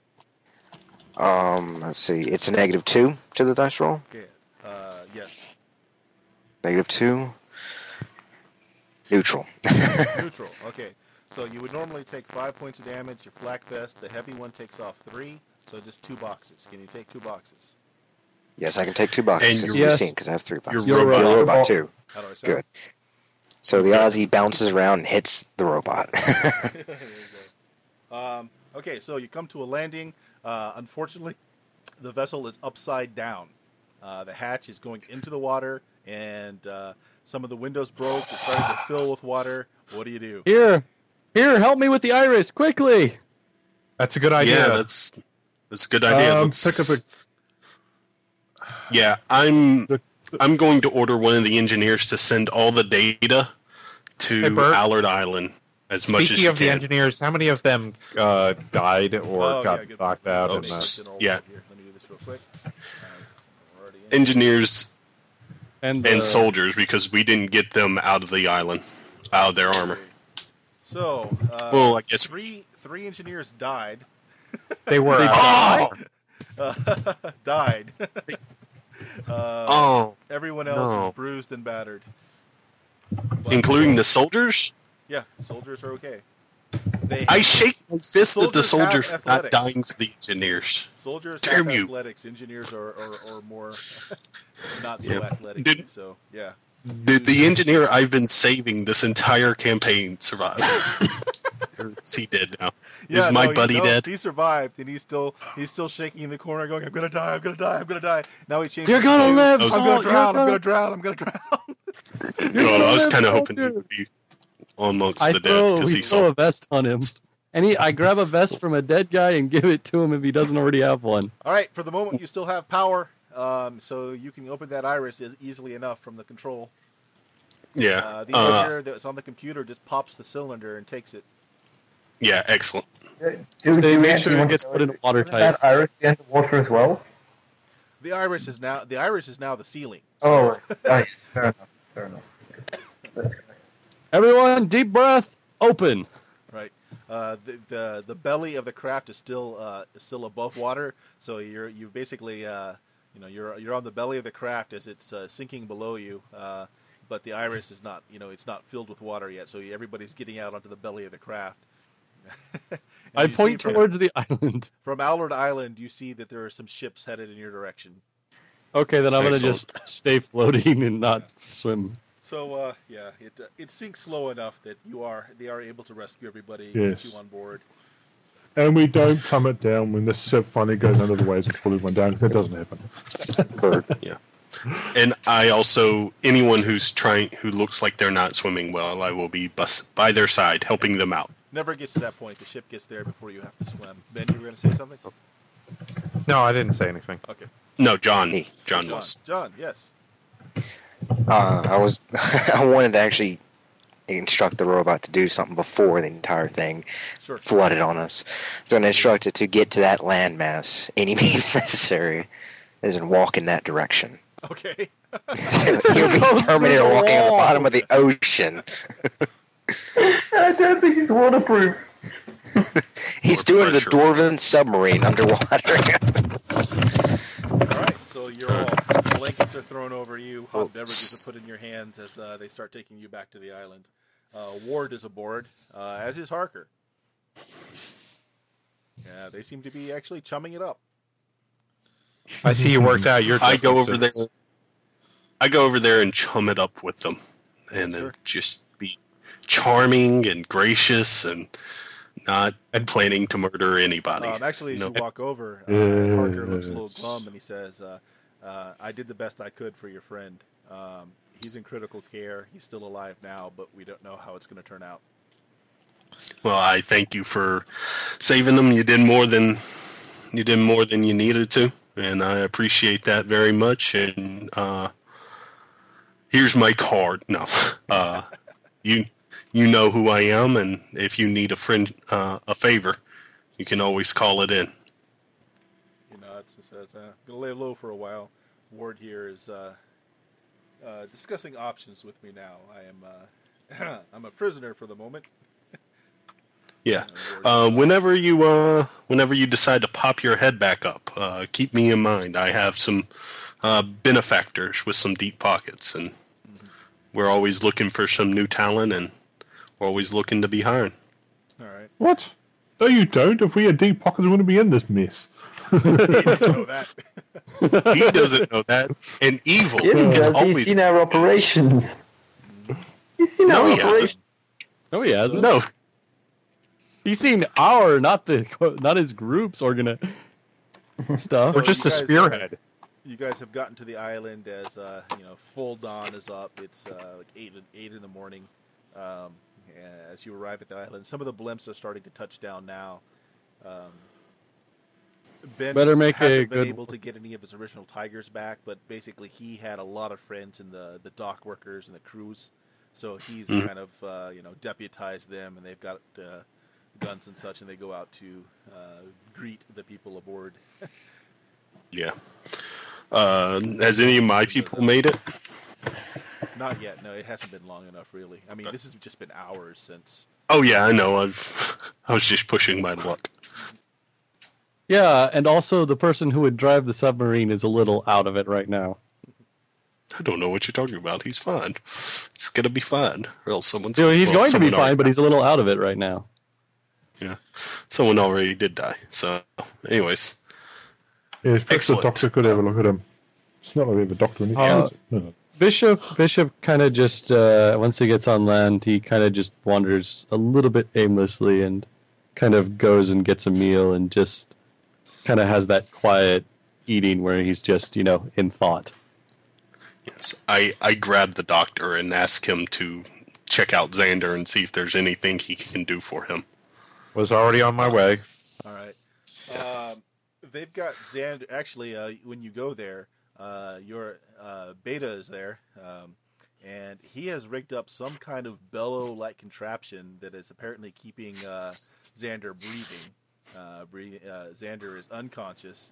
Let's see. It's a -2 to the dice roll.
Okay. Yes.
-2. Neutral.
Neutral. Okay. So you would normally take 5 points of damage. Your flak vest, the heavy one takes off 3. So just 2 boxes. Can you take 2 boxes?
Yes, I can take 2 boxes.
And
Because
your-
you've seen, because I have 3 boxes.
Your
You're
robot.
Your robot too.
How do I sound?
Good. So the Aussie bounces around and hits the robot.
There you go. Okay, so you come to a landing. Unfortunately, the vessel is upside down. The hatch is going into the water, and some of the windows broke. It's starting to fill with water. What do you do?
Here, help me with the iris, quickly!
That's a good idea.
Yeah, that's a good idea.
Pick up a...
Yeah, I'm going to order one of the engineers to send all the data to
Hey, Bert.
Allard Island as much as
Speaking
you
of the
can.
engineers, how many of them died or got
good
knocked
point.
out?
Oh,
in the...
It's an old
yeah.
one here. Let me do this real quick. We're already in.
Engineers
And
and soldiers, because we didn't get them out of the island. out of their armor.
So,
Well, I guess
three engineers died.
They were.
Died. Everyone else is bruised and battered. But,
including the soldiers.
Yeah, soldiers are okay.
I shake my fist at the
soldiers
soldiers
have
for not
athletics.
dying to the engineers.
Soldiers
Damn
have
you.
athletics. Engineers are more not so
Yeah.
athletic. So yeah.
The engineer I've been saving this entire campaign survived. Is he dead now?
Yeah,
Is my buddy dead?
He survived, and he's still shaking in the corner, going, "I'm gonna die! I'm gonna die! I'm gonna die!" Now he changes.
You're gonna
to,
live,
I'm
Paul,
gonna drown!
you're
I'm gonna drown! I'm gonna drown!
Well, I was kind of hoping he would be amongst the dead because
we
he
throw
saw
a vest on him. And I grab a vest from a dead guy and give it to him if he doesn't already have one.
All right, for the moment, you still have power, so you can open that iris easily enough from the control.
Yeah.
The engineer that's on the computer just pops the cylinder and takes it.
Yeah. Excellent.
Do we
make
actually
sure it
want
gets
to
put in watertight.
that iris be underwater as well?
The iris is now the ceiling.
Oh, right. Fair enough.
Everyone, deep breath, open.
Right. The belly of the craft is still above water, so you basically you're on the belly of the craft as it's sinking below you, but the iris is not it's not filled with water yet, so everybody's getting out onto the belly of the craft.
I
you
point
see
towards the island.
from Allard Island. You see that there are some ships headed in your direction.
Okay, then I'm gonna
Excellent.
just stay floating and not swim.
So it sinks slow enough that they are able to rescue everybody,
Yes.
get you on board.
And we don't plummet down when the ship finally goes under the waves and pull everyone down, because that doesn't happen.
Yeah. And I also, anyone who looks like they're not swimming well, I will be by their side, helping them out.
Never gets to that point. The ship gets there before you have to swim. Ben, you were going to say something?
No, I didn't say anything.
Okay.
No, John
Me.
was.
John, yes.
I wanted to actually instruct the robot to do something before the entire thing
Sure.
flooded on us. So I'm going to instruct it to get to that landmass any means necessary, as in walk in that direction.
Okay.
He'll be Terminator walking on the bottom of the ocean.
I don't think it's waterproof.
He's
Or
doing the
pressure.
Dwarven submarine underwater.
All right. So you're all blankets are thrown over you. Hot beverages are put in your hands as they start taking you back to the island. Ward is aboard, as is Harker. Yeah, they seem to be actually chumming it up.
I see you worked out your
I go over there.
differences.
I go over there and chum it up with them, and then
Sure.
just be charming and gracious and not planning to murder anybody.
Actually, as
No.
you walk over,
Yes.
Harker looks a little glum and he says, I did the best I could for your friend. He's in critical care. He's still alive now, but we don't know how it's going to turn out.
Well, I thank you for saving them. You did more than you needed to, and I appreciate that very much. And here's my card. No, you know who I am, and if you need a favor, you can always call it in.
He nods and says, I'm going to lay low for a while. Ward here is discussing options with me now. I am I'm a prisoner for the moment.
Yeah.
Ward-
Whenever you decide to pop your head back up, keep me in mind. I have some benefactors with some deep pockets, and we're always looking for some new talent, and we're always looking to be hiring.
All right.
What? No, you don't. If we had deep pockets, we wouldn't be in this mess.
He doesn't know that.
He doesn't know that. And evil
Yeah,
is
because he's
always
seen our operations. He's seen
No,
our
he hasn't.
operations.
No, he hasn't.
no.
He's seen not his group's stuff.
We're just a
you guys-
spearhead.
You guys have gotten to the island as full dawn is up. It's like 8 in the morning. As you arrive at the island, some of the blimps are starting to touch down now. Ben
Better make
hasn't
a
been
good
able to get any of his original tigers back, but basically he had a lot of friends in the dock workers and the crews, so he's kind of deputized them, and they've got guns and such, and they go out to greet the people aboard.
Yeah. Has any of my people made it?
Not yet. No, it hasn't been long enough, really. I mean, this has just been hours since.
Oh yeah, I know. I was just pushing my luck.
Yeah, and also the person who would drive the submarine is a little out of it right now.
I don't know what you're talking about. He's fine. It's gonna be fine. Or else someone's.
He's going to be
someone
fine, but he's a little out of it right now.
Yeah, someone already did die. So, anyways,
Yeah, if the
Excellent.
doctor could have a look at him. It's not like we have a doctor in
Uh,
the no.
Bishop kind of just once he gets on land, he kind of just wanders a little bit aimlessly and kind of goes and gets a meal and just kind of has that quiet eating where he's just in thought.
yes, I grabbed the doctor and asked him to check out Xander and see if there's anything he can do for him.
Was already on my way.
All right. They've got Xander. Actually, when you go there, your Beta is there, and he has rigged up some kind of bellow-like contraption that is apparently keeping Xander breathing. Xander is unconscious.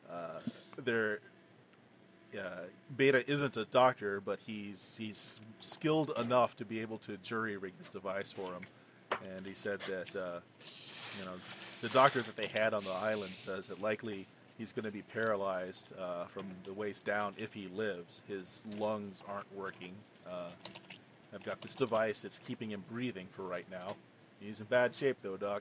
Beta isn't a doctor, but he's skilled enough to be able to jury-rig this device for him. And he said that the doctor that they had on the island says that likely he's going to be paralyzed from the waist down if he lives. His lungs aren't working. I've got this device that's keeping him breathing for right now. He's in bad shape, though, Doc.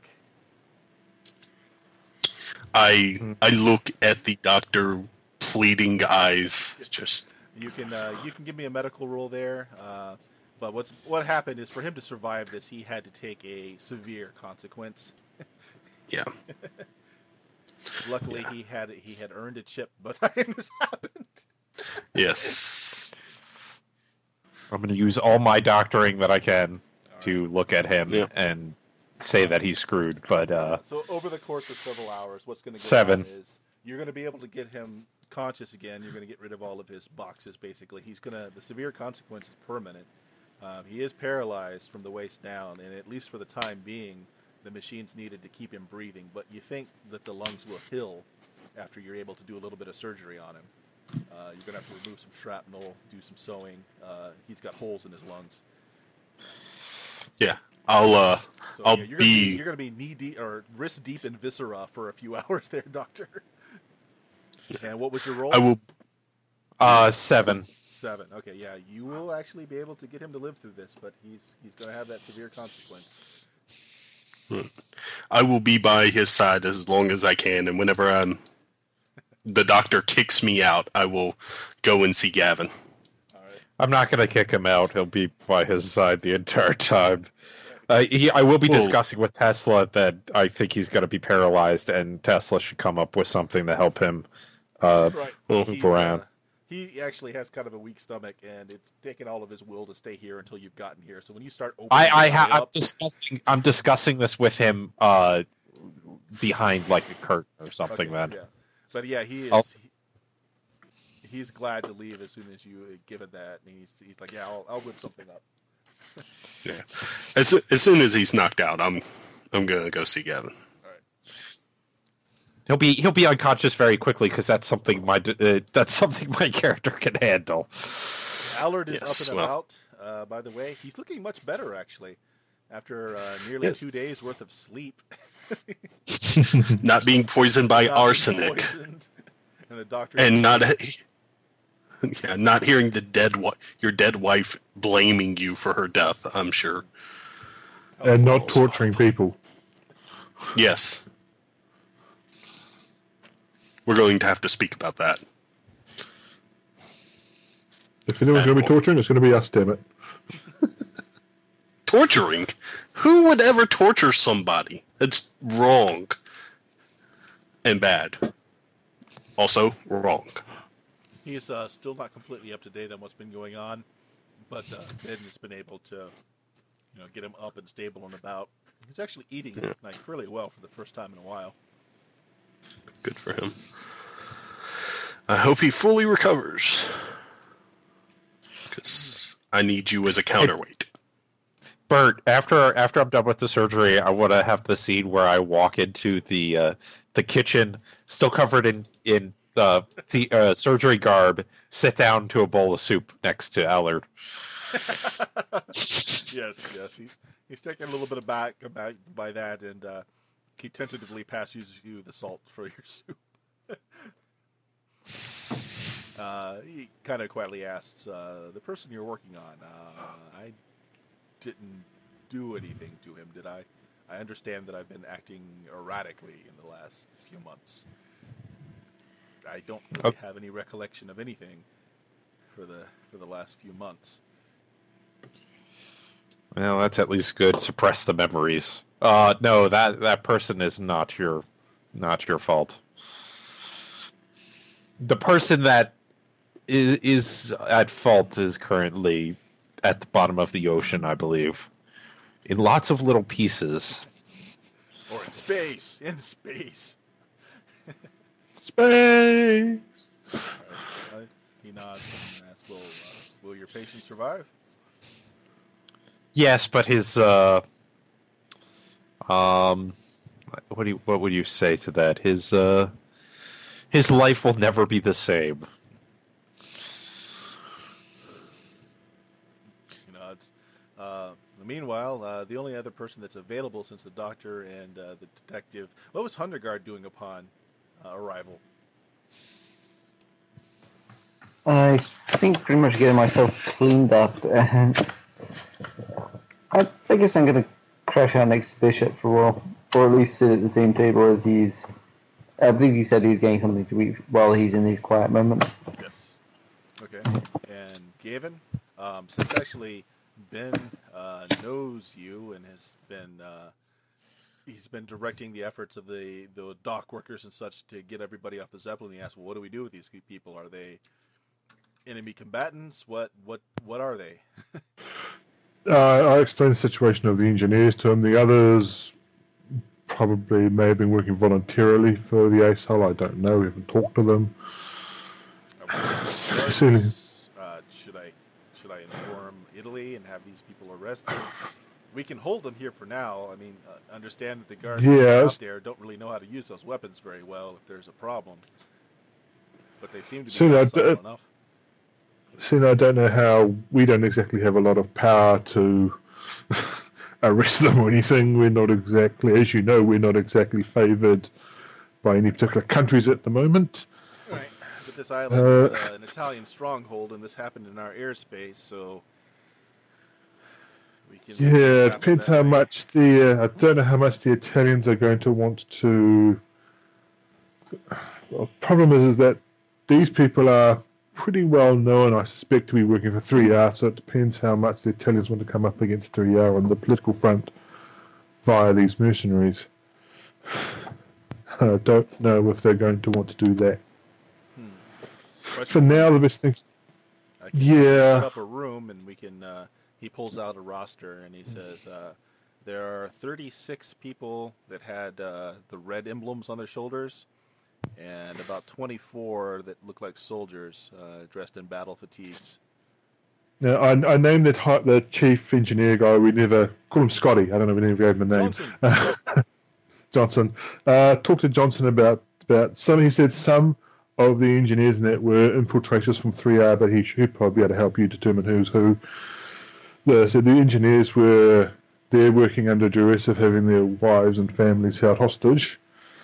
I look at the doctor, pleading eyes. Just
You can give me a medical roll there. But what happened is for him to survive this, he had to take a severe consequence.
yeah.
Luckily, he had earned a chip by the time this happened.
Yes.
I'm going to use all my doctoring that I can to look at him and say that he's screwed. But
So over the course of several hours, what's going to go
7.
on is you're going to be able to get him conscious again. You're going to get rid of all of his boxes, basically. The severe consequence is permanent. He is paralyzed from the waist down, and at least for the time being, the machine's needed to keep him breathing. But you think that the lungs will heal after you're able to do a little bit of surgery on him. You're going to have to remove some shrapnel, do some sewing. He's got holes in his lungs.
Yeah. I'll
you're
be.
going to be knee deep or wrist deep in viscera for a few hours there, Doctor. And what was your roll?
I will.
7.
7. Okay, yeah, you will actually be able to get him to live through this, but he's going to have that severe consequence.
I will be by his side as long as I can, and whenever the doctor kicks me out, I will go and see Gavin.
All right.
I'm not going to kick him out. He'll be by his side the entire time. I will be discussing with Tesla that I think he's going to be paralyzed, and Tesla should come up with something to help him move around.
He actually has kind of a weak stomach, and it's taken all of his will to stay here until you've gotten here. So when you start opening
I'm discussing this with him behind like a curtain or something, man.
Yeah. But yeah, he's glad to leave as soon as you give it that, and he's like, yeah, I'll whip something up.
Yeah. As soon as he's knocked out, I'm gonna go see Gavin.
He'll be unconscious very quickly because that's something my character can handle.
Allard is up and about. By the way, he's looking much better actually after nearly 2 days worth of sleep.
Not being poisoned by arsenic,
and the doctor
not hearing your dead wife blaming you for her death. I'm sure,
and not torturing people.
Yes. We're going to have to speak about that.
If anyone's going to be torturing, it's going to be us, damn it.
Torturing? Who would ever torture somebody? That's wrong. And bad. Also, wrong.
He's still not completely up to date on what's been going on, but Ben has been able to, get him up and stable and about. He's actually eating fairly well for the first time in a while.
Good for him. I hope he fully recovers. Because I need you as a counterweight.
Bert, after I'm done with the surgery, I want to have the scene where I walk into the kitchen, still covered in the surgery garb, sit down to a bowl of soup next to Allard.
Yes. He's taken a little bit aback by that, and he tentatively passes you the salt for your soup. He kind of quietly asks, the person you're working on, I didn't do anything to him, did I? I understand that I've been acting erratically in the last few months. I don't really have any recollection of anything for the last few months.
Well, that's at least good. Suppress the memories. No, that person is not your fault. The person that is at fault is currently at the bottom of the ocean, I believe, in lots of little pieces.
Or in space.
Space!
He nods and asks, will your patient survive?
Yes, but his what would you say to that? His life will never be the same.
He nods. Meanwhile, the only other person that's available since the doctor and the detective, what was Hundergaard doing upon arrival?
I think pretty much getting myself cleaned up, and I guess I'm going to crash out next to Bishop for a while, or at least sit at the same table as he's. I believe you said he's getting something to eat while he's in these quiet moments.
Yes. Okay. And Gavin, since actually Ben knows you and has been he's been directing the efforts of the dock workers and such to get everybody off the Zeppelin, he asked, well, what do we do with these people? Are they enemy combatants? What are they?
I explained the situation of the engineers to him. The others probably may have been working voluntarily for the Ace Hull. I don't know. We haven't talked to them.
Should I inform Italy and have these people arrested? We can hold them here for now. I mean, understand that the guards out there don't really know how to use those weapons very well if there's a problem. But they seem to be enough.
I don't know how. We don't exactly have a lot of power to arrest them or anything. We're not exactly, as you know, we're not exactly favoured by any particular countries at the moment.
Right, but this island is an Italian stronghold, and this happened in our airspace, so we can.
Yeah, it depends how much I don't know how much the Italians are going to want to. The problem is that these people are pretty well known, I suspect, to be working for 3R, so it depends how much the Italians want to come up against 3R on the political front via these mercenaries. I don't know if they're going to want to do that. For now, the best thing...
I can set up a room, and we can... he pulls out a roster, and he says, there are 36 people that had the red emblems on their shoulders, and about 24 that look like soldiers dressed in battle fatigues.
Now, I named the chief engineer guy. We never call him Scotty. I don't know if we never gave him a name. Johnson. Talked to Johnson about some. He said some of the engineers in that were infiltrators from 3R, but he'd probably be able to help you determine who's who. So the engineers they're working under duress of having their wives and families held hostage.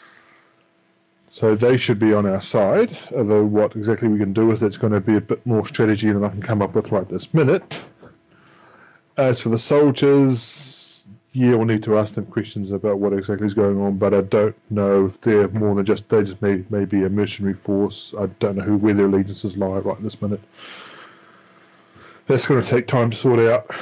So they should be on our side, although what exactly we can do with it's going to be a bit more strategy than I can come up with right this minute. As for the soldiers, we'll need to ask them questions about what exactly is going on, but I don't know if they're more than they just may be a mercenary force. I don't know where their allegiances lie right this minute. That's going to take time to sort out.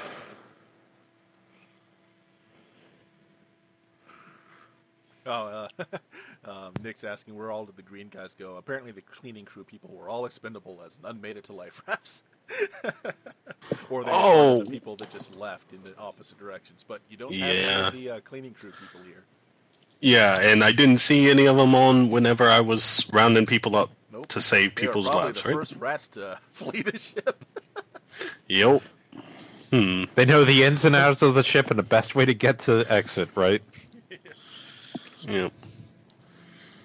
Nick's asking where all did the green guys go. Apparently the cleaning crew people were all expendable as none made it to life rafts. Or they were the people that just left in the opposite directions. But you don't have any of the cleaning crew people here.
Yeah, and I didn't see any of them on whenever I was rounding people up to save people's lives,
right? The first rats to flee the ship.
Yep.
They know the ins and outs of the ship and the best way to get to exit, right?
Yep.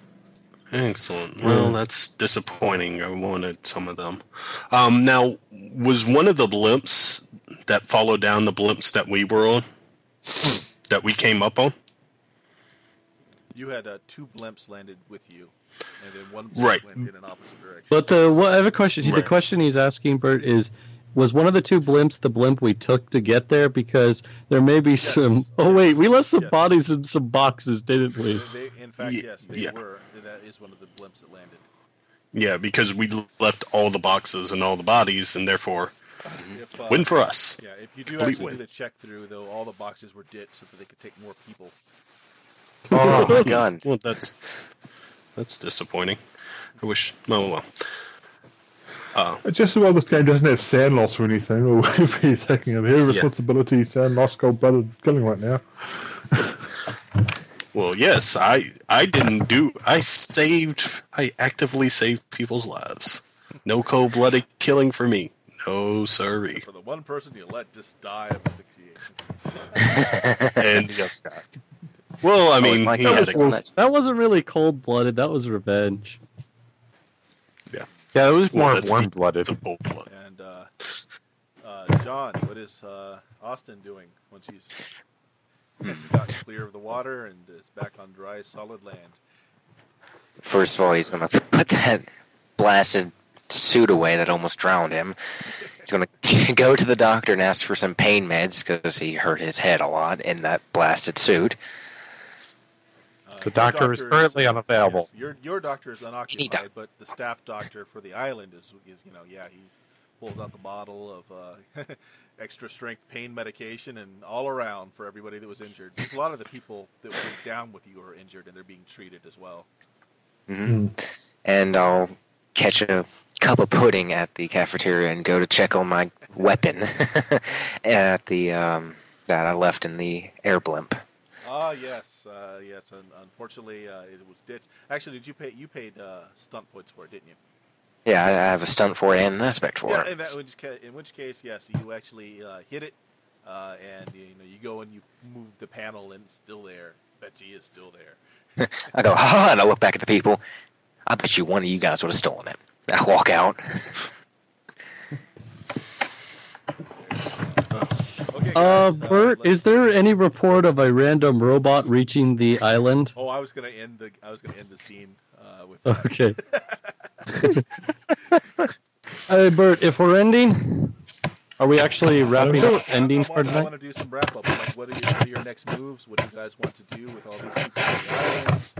Excellent. Well, that's disappointing. I wanted some of them. Now, was one of the blimps that followed down the blimps that we were on, that we came up on.
You had 2 blimps landed with you, and then one blimp went in an opposite direction.
But I have a question. The question he's asking, Bert, is: was one of the 2 blimps the blimp we took to get there? Because there may be some. Oh wait, we left some bodies in some boxes, didn't we?
In fact, yes, they were. That is one of the blimps that landed.
Yeah, because we left all the boxes and all the bodies, and therefore, win for us.
Yeah, if you do actually do the check through, though, all the boxes were ditched so that they could take more people.
Oh my god.
Well, that's disappointing. I wish. Oh well.
Just as well this game doesn't have sand loss or anything, or we'd be taking a heavy responsibility, sand loss, cold-blooded killing right now.
Well, yes, I actively saved people's lives. No cold-blooded killing for me. No, sirree.
For the one person you let just die of asphyxiation.
And well, I mean, he had
that wasn't really cold-blooded. That was revenge.
Yeah, it was more warm-blooded.
And John, what is Austin doing once he's gotten clear of the water and is back on dry, solid land?
First of all, he's going to put that blasted suit away that almost drowned him. He's going to go to the doctor and ask for some pain meds because he hurt his head a lot in that blasted suit.
The doctor is currently unavailable.
Yes, your doctor is unoccupied, but the staff doctor for the island is he pulls out the bottle of extra strength pain medication and all around for everybody that was injured. There's a lot of the people that went down with you are injured and they're being treated as well.
Mm-hmm. And I'll catch a cup of pudding at the cafeteria and go to check on my weapon at the that I left in the air blimp.
Yes. And unfortunately, it was ditched. Actually, you paid stunt points for it, didn't you?
Yeah, I have a stunt for it and an aspect for it.
In which case, yes, you actually hit it, and you go and you move the panel, and it's still there. Betsy is still there.
I go, and I look back at the people. I bet you one of you guys would have stolen it. I walk out.
Okay, guys,
Bert, is there any report of a random robot reaching the island?
Oh, I was gonna end the scene with that.
Okay. Hey, Bert, if we're ending, are we actually wrapping up ending for
I
tonight?
want to do some wrap up. Like, what are your next moves? What do you guys want to do with all these people on the islands?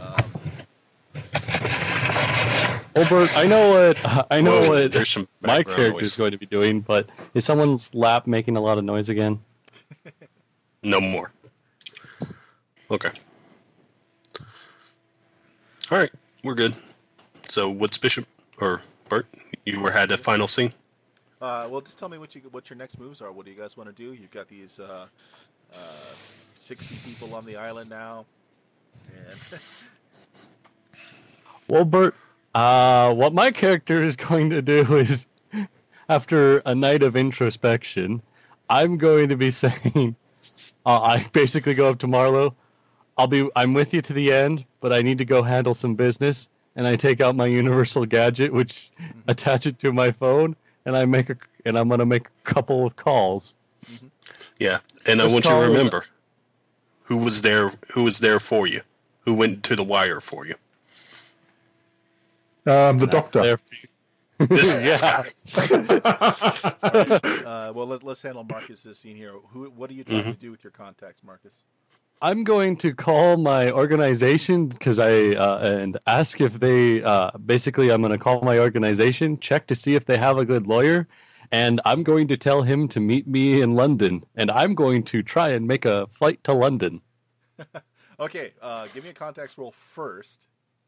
Well, Bert, I know what
there's some
my
background
character
noise.
is going to be doing, but is someone's lap making a lot of noise again?
No more. Okay. All right, we're good. So, what's Bishop or Bert? You had a final scene.
Well, just tell me what your next moves are. What do you guys want to do? You've got these 60 people on the island now, and
Well, Bert, what my character is going to do is, after a night of introspection, I'm going to be saying, I basically go up to Marlo. I'm with you to the end, but I need to go handle some business. And I take out my universal gadget, which attach it to my phone, and I'm gonna make a couple of calls.
Yeah, and I want you to remember who was there for you, who went to the wire for you.
The doctor.
There for you.
This guy.
well, let's handle Marcus's scene here. What are you trying to do with your contacts, Marcus?
I'm going to call my organization because and ask if they basically I'm going to call my organization, check to see if they have a good lawyer, and I'm going to tell him to meet me in London, and I'm going to try and make a flight to London.
Okay, give me a contacts roll first.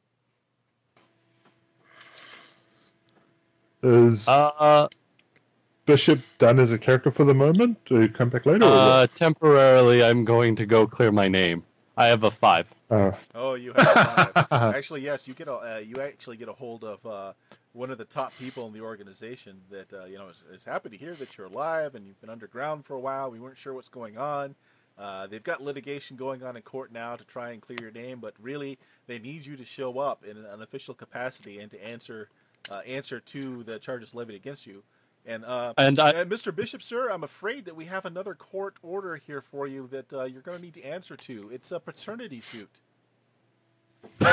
Is Bishop done as a character for the moment? Do you come back later? Or what?
Temporarily, I'm going to go clear my name. I have a 5.
Oh, you have 5. Actually, yes, you actually get a hold of one of the top people in the organization that is happy to hear that you're alive and you've been underground for a while. We weren't sure what's going on. They've got litigation going on in court now to try and clear your name, but really they need you to show up in an official capacity and to answer to the charges levied against you. And
And
Mr. Bishop, sir, I'm afraid that we have another court order here for you that you're going to need to answer to. It's a paternity suit.
may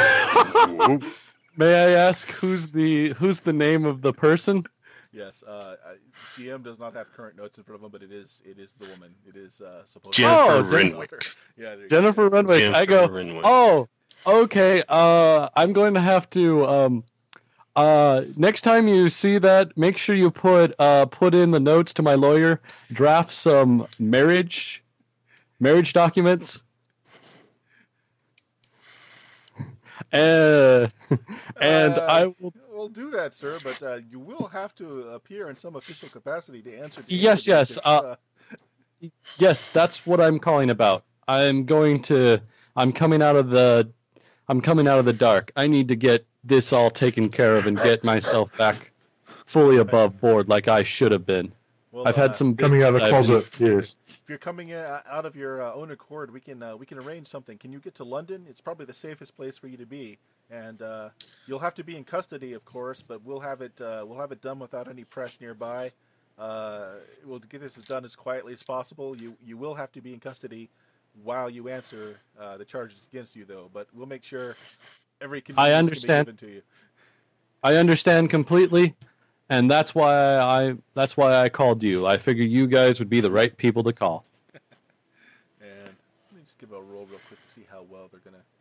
I ask who's the name of the person?
Yes, GM does not have current notes in front of him, but it is the woman. It is supposed
Jennifer
to be
Renwick.
Yeah, there you
Jennifer
go.
Renwick.
Jennifer
I go.
Renwick.
Oh, okay. I'm going to have to. Next time you see that, make sure you put in the notes to my lawyer. Draft some marriage documents. And I will.
We'll do that, sir, but you will have to appear in some official capacity to answer. To
Yes. Yes, that's what I'm calling about. I'm coming out of the dark. I need to get this all taken care of and get myself back fully above board like I should have been.
Well,
I've had some
Coming out of the
business I've been-
closet, yes.
If you're coming out of your own accord, we can arrange something. Can you get to London? It's probably the safest place for you to be, and you'll have to be in custody, of course. But we'll have it done without any press nearby. We'll get this done as quietly as possible. You will have to be in custody while you answer the charges against you, though. But we'll make sure every convenience
understand.
can be given to you.
I understand completely, and that's why I called you. I figured you guys would be the right people to call.
And let me just give a roll real quick to see how well they're gonna.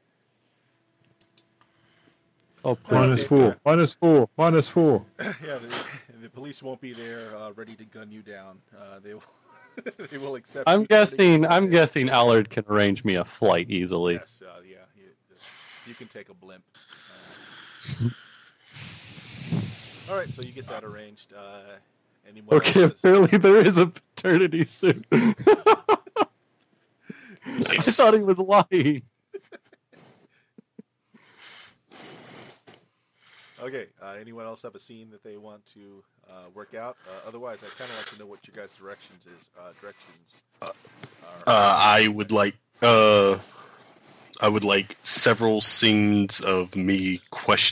Oh, please.
Minus four.
Yeah, the police won't be there ready to gun you down. They will. They will accept.
I'm
you
guessing
turning yourself in.
Allard can arrange me a flight easily.
Yes, yeah, you can take a blimp. All right, so you get that arranged. Anyone
Okay,
else has-
apparently there is a paternity suit. I thought he was lying.
Okay, anyone else have a scene that they want to work out? Otherwise, I'd kind of like to know what your guys' directions are.
I would like several scenes of me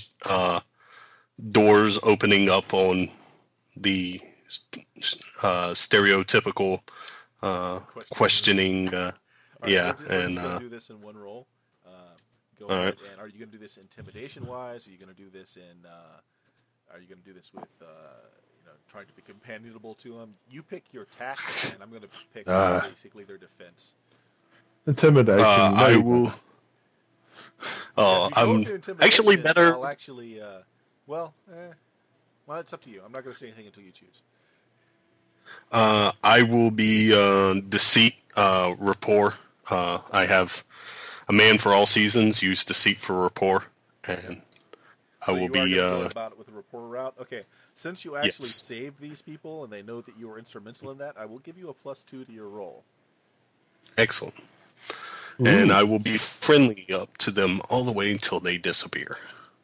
doors opening up on the stereotypical questioning.
All right,
Yeah,
we're
and
just gonna do this in one roll. Go
all
ahead.
right.
And are you going to do this intimidation-wise? Are you going to do this Are you going to do this with trying to be companionable to them? You pick your tactic, and I'm going to pick basically their defense.
Intimidation.
I
no.
will.
If you go
I'm
with intimidation,
actually better.
I'll actually, well, it's up to you. I'm not going to say anything until you choose.
I will be deceit, rapport. I have a man for all seasons. Use deceit for rapport, and
So
I will
you are
be.
gonna go about it with a rapport route. Okay, since you actually
Yes.
saved these people and they know that you were instrumental in that, I will give you a +2 to your roll.
Excellent. And I will be friendly up to them all the way until they disappear.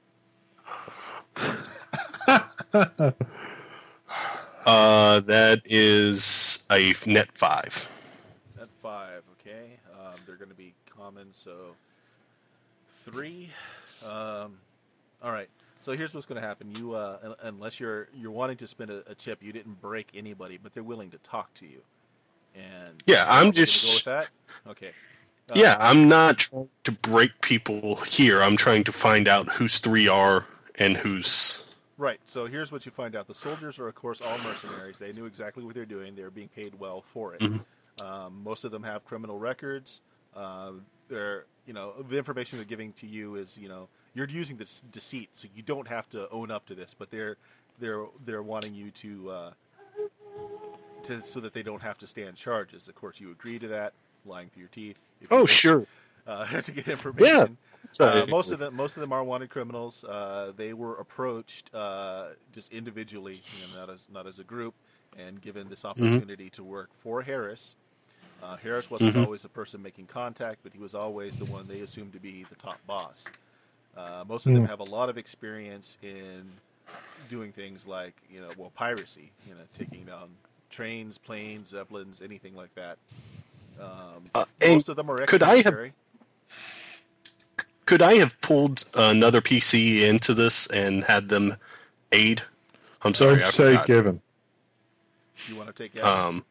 That is a net 5.
At 5, okay. They're going to be common, so 3. All right. So here's what's going to happen. You, unless you're wanting to spend a chip, you didn't break anybody, but they're willing to talk to you. And
Yeah, I'm
you're gonna
just.
go with that. Okay.
Yeah, I'm not trying to break people here. I'm trying to find out whose 3 are and who's.
Right. So here's what you find out. The soldiers are, of course, all mercenaries. They knew exactly what they're doing. They're being paid well for it. Most of them have criminal records. The information they're giving to you is, you're using this deceit, so you don't have to own up to this. But they're wanting you to so that they don't have to stand charges. Of course, you agree to that, lying through your teeth. if you
Oh,
wish.
sure.
To get information.
Yeah.
Most of them are wanted criminals. They were approached just individually, not as a group, and given this opportunity to work for Harris. Harris wasn't always the person making contact, but he was always the one they assumed to be the top boss. Most of them have a lot of experience in doing things like piracy, taking down trains, planes, zeppelins, anything like that. Most of them are ex-military.
Could I have pulled another PC into this and had them aid? I'm sorry, I
Don't say
forgot.
Kevin.
You want to take Gavin?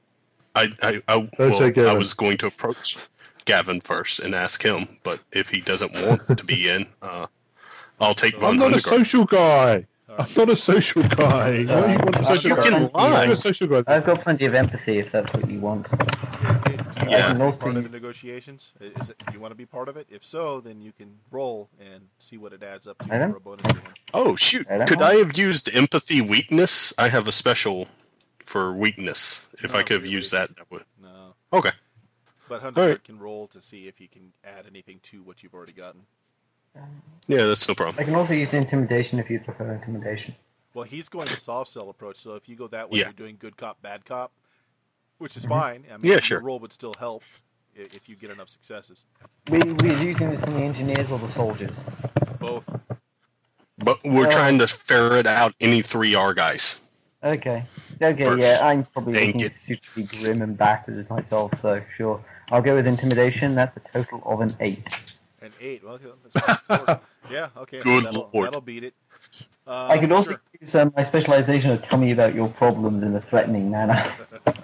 I was going to approach Gavin first and ask him, but if he doesn't want to be in, I'll take Von
I'm not a
Hundegaard.
social guy.
All right.
I'm not a social guy. Why do you want a social
You
guy?
can lie.
You're a social guy.
I've got plenty of empathy if that's what you want.
Do you
Yeah.
want to be part of the negotiations? Do you want to be part of it? If so, then you can roll and see what it adds up to
I don't-
for a bonus to him.
Oh, shoot.
I don't
Could
know.
I have used empathy weakness? I have a special for weakness. If I
Not
could have
really.
used that, that would.
No.
Okay.
But Hunter
All right.
can roll to see if he can add anything to what you've already gotten.
Yeah, that's no
I
problem.
can also use intimidation if you prefer intimidation.
Well, he's going the soft sell approach, so if you go that way,
Yeah.
you're doing good cop, bad cop, which is fine. I mean,
Yeah,
your
sure.
roll would still help if you get enough successes.
We're using this on the engineers or the soldiers.
Both.
But we're trying to ferret out any 3R guys.
Okay,
First.
yeah, I'm probably
Thank
looking
you.
suitably grim and battered myself, so sure. I'll go with intimidation. That's a total of an 8.
An 8. Well, that's pretty yeah, okay.
Good
that'll,
lord.
that'll beat it.
I could also
Sure.
use my specialization of tell me about your problems in a threatening manner.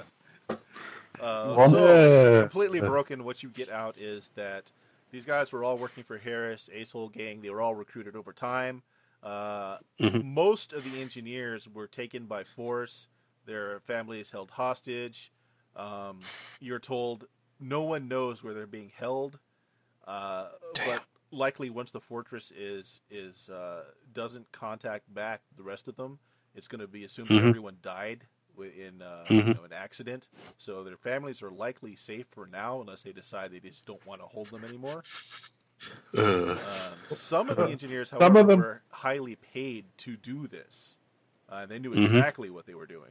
One-
So,
Yeah.
completely broken, what you get out is that these guys were all working for Harris, Ace-Hole Gang. They were all recruited over time. Most of the engineers were taken by force. Their families held hostage. You're told no one knows where they're being held. But likely once the fortress doesn't contact back the rest of them, it's going to be assumed that everyone died in an accident. So their families are likely safe for now, unless they decide they just don't want to hold them anymore. Some of the engineers,
Some
however,
of them-
were highly paid to do this. They knew exactly what they were doing.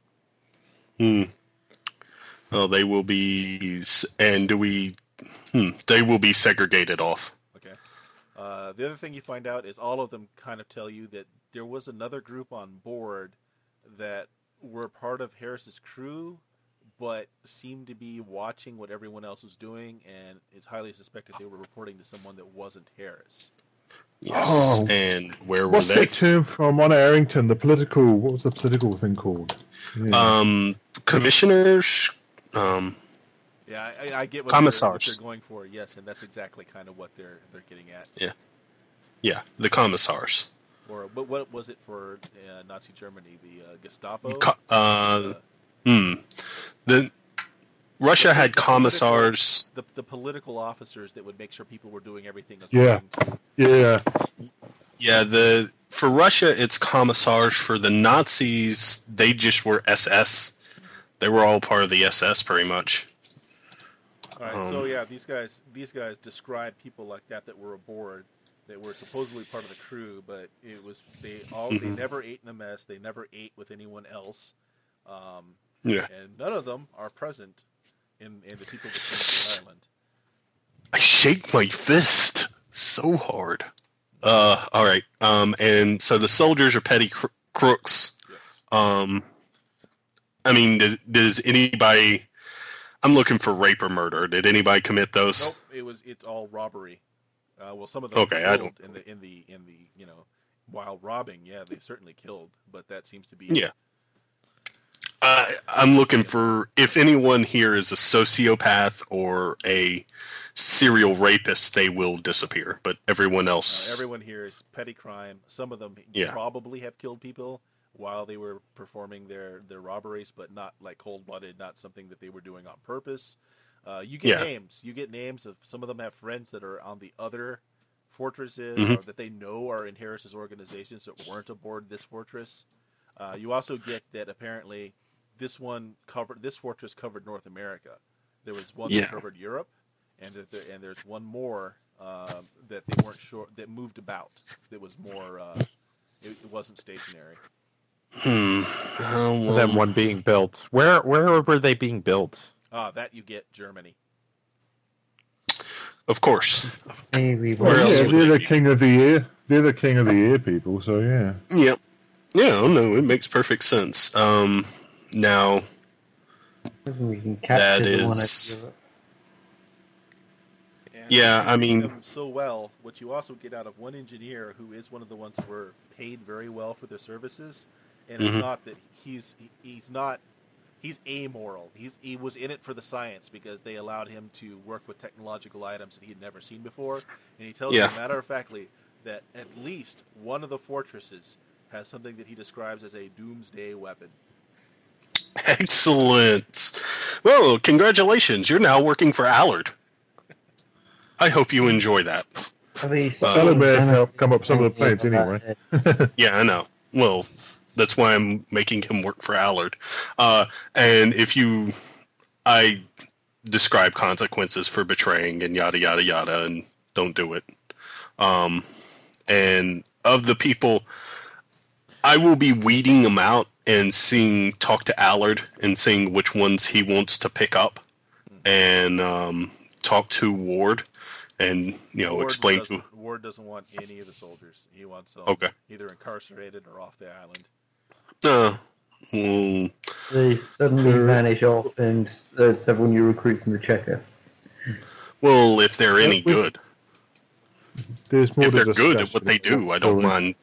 Well, they will be, and do we? They will be segregated off.
Okay. The other thing you find out is all of them kind of tell you that there was another group on board that were part of Harris's crew, but seemed to be watching what everyone else was doing, and it's highly suspected they were reporting to someone that wasn't Harris.
Yes.
Oh.
And where were
What's
they?
that term from on Arrington? The political. What was the political thing called? Yeah.
Commissioners.
Yeah, I get what
Commissars.
they're going for. Yes, and that's exactly kind of what they're getting at.
Yeah, the commissars.
Or what was it for Nazi Germany? The Gestapo.
The Russia had commissars.
The political officers that would make sure people were doing everything
Yeah.
according to.
Yeah.
Yeah, for Russia it's commissars. For the Nazis, they just were SS. They were all part of the SS, pretty much.
All right, so yeah, these guys describe people like that were aboard, that were supposedly part of the crew, but it was they never ate in a mess. They never ate with anyone else.
Yeah.
And none of them are present in the people that came to the island.
I shake my fist so hard. All right. And so the soldiers are petty crooks.
Yes.
I mean, does anybody? I'm looking for rape or murder. Did anybody commit those?
Nope. It's all robbery. Well, some of them
Okay, I
killed in the while robbing. Yeah, they certainly killed, but that seems to be
Yeah. I'm looking for if anyone here is a sociopath or a serial rapist, they will disappear. But everyone else,
everyone here is petty crime. Some of them probably have killed people while they were performing their robberies, but not like cold-blooded, not something that they were doing on purpose. You get names. You get names of some of them have friends that are on the other fortresses or that they know are in Harris's organizations that weren't aboard this fortress. You also get that apparently this fortress covered North America. There was one that covered Europe, and there's one more that they weren't sure that moved about. That was more. It wasn't stationary.
Then one being built. Where were they being built?
That you get Germany.
of course.
Maybe
Where
Well,
else
yeah,
would
they're
they
the
be?
king of the air. They're the king of the air people. So yeah.
Yep. Yeah. No, it makes perfect sense. Now
we can
that
capture the one
is.
at Europe.
And
Yeah, I
you
mean-
do them so well. What you also get out of one engineer who is one of the ones who were paid very well for their services and it's not that he's amoral. He was in it for the science because they allowed him to work with technological items that he had never seen before. And he tells you, matter of factly, that at least one of the fortresses has something that he describes as a doomsday weapon.
Excellent. Well, congratulations. You're now working for Allard. I hope you enjoy that.
Allard may have helped come up with some of the plans anyway.
Yeah, I know. Well, that's why I'm making him work for Allard. And I describe consequences for betraying and yada, yada, yada, and don't do it. And of the people, I will be weeding them out and talk to Allard and seeing which ones he wants to pick up, and talk to Ward and explain to
Ward doesn't want any of the soldiers. He wants them either incarcerated or off the island.
They suddenly vanish off, and there's several new recruits in the checker.
Well, if they're any good.
There's more
if they're good at what they do, I don't mind.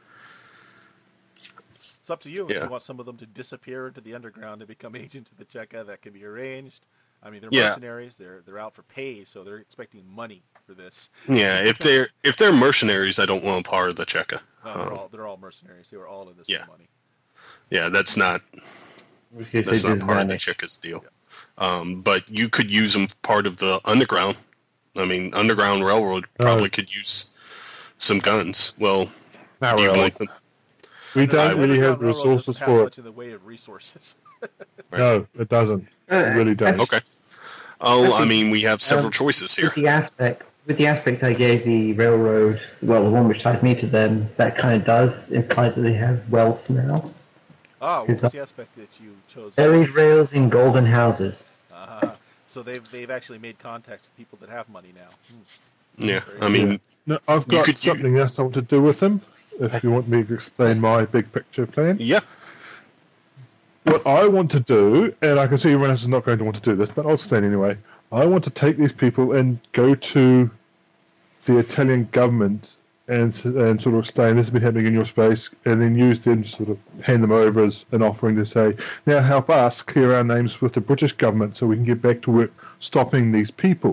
It's up to you. If you want some of them to disappear into the underground and become agents of the Cheka, that can be arranged. I mean, they're mercenaries. They're out for pay, so they're expecting money for this.
Yeah, if they're mercenaries, I don't want part of the Cheka.
No, they're all mercenaries. They were all in this for money.
Yeah, that's not part of the Cheka's deal. Yeah. But you could use them part of the underground. I mean, Underground Railroad probably could use some guns. Well,
not really.
We don't really have resources for
much in the way of resources.
No, it doesn't. It really doesn't.
Okay. Oh, I mean, we have several choices here.
With the aspect I gave the railroad, well, the one which tied me to them, that kind of does imply that they have wealth now.
Ah, what was the aspect that you chose?
Buried rails in golden houses.
So they've actually made contact with people that have money now.
Yeah, I mean...
No, I've got something else I want to do with them, if you want me to explain my big picture plan.
Yeah.
What I want to do, and I can see everyone else is not going to want to do this, but I'll explain anyway. I want to take these people and go to the Italian government and sort of explain this has been happening in your space, and then use them to sort of hand them over as an offering to say, now help us clear our names with the British government so we can get back to work stopping these people.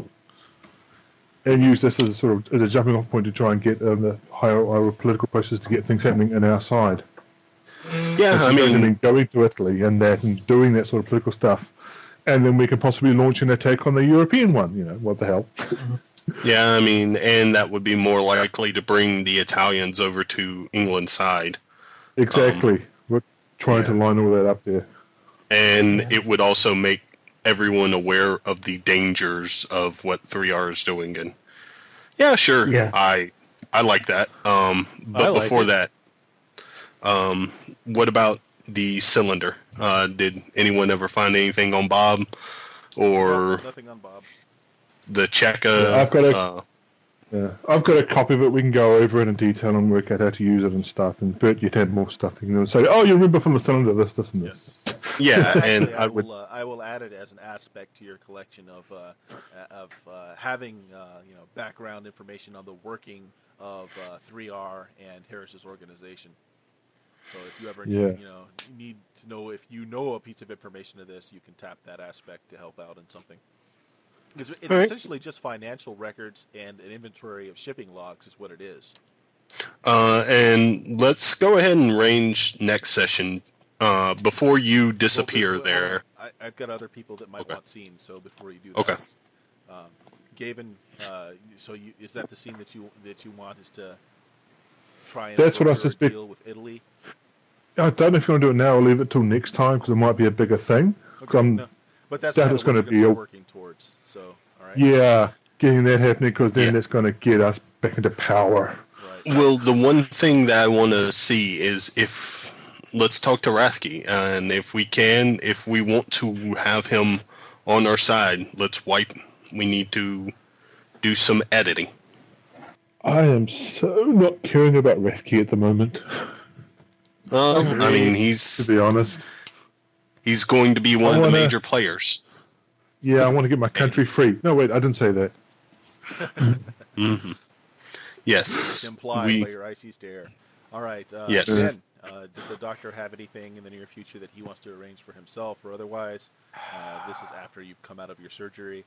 And use this as a jumping off point to try and get the higher political process to get things happening on our side.
Yeah, I mean,
going to Italy and doing that sort of political stuff, and then we could possibly launch an attack on the European one. What the hell?
Yeah, I mean, and that would be more likely to bring the Italians over to England's side.
Exactly. We're trying to line all that up there.
And it would also make everyone aware of the dangers of what 3R is doing. And yeah, sure, I like that. But before that, what about the cylinder? Did anyone ever find anything on Bob? Or
nothing on Bob.
The Cheka?
I've got a copy of it. We can go over it in detail and work out how to use it and stuff. And Bert, you'd have more stuff. You can say, "Oh, you remember from the cylinder this, and this."
Yes.
Yeah, and
I will add it as an aspect to your collection of having background information on the working of 3R and Harris's organization. So if you ever need to know if you know a piece of information of this, you can tap that aspect to help out in something. It's essentially just financial records and an inventory of shipping logs is what it is.
And let's go ahead and range next session. Before you disappear there.
I've got other people that might want scenes, so before you do that.
Okay.
Gavin, is that the scene that you want is to try and
That's what I suspect.
Deal with Italy?
I don't know if you want to do it now or leave it till next time because it might be a bigger thing.
Okay, but that's
that is going to be
working towards. So, all right.
Yeah, getting that happening because then that's going to get us back into power.
Right.
Well, the one thing that I want to see is let's talk to Rathke, and if we want to have him on our side, we need to do some editing.
I am so not caring about Rathke at the moment.
I mean,
to be honest,
he's going to be one of the major players.
Yeah, I want to get my country free. No, wait, I didn't say that.
Mm-hmm. Yes.
It's implied by your icy stare. All right.
Yes.
Ben, Does the doctor have anything in the near future that he wants to arrange for himself or otherwise? This is after you've come out of your surgery.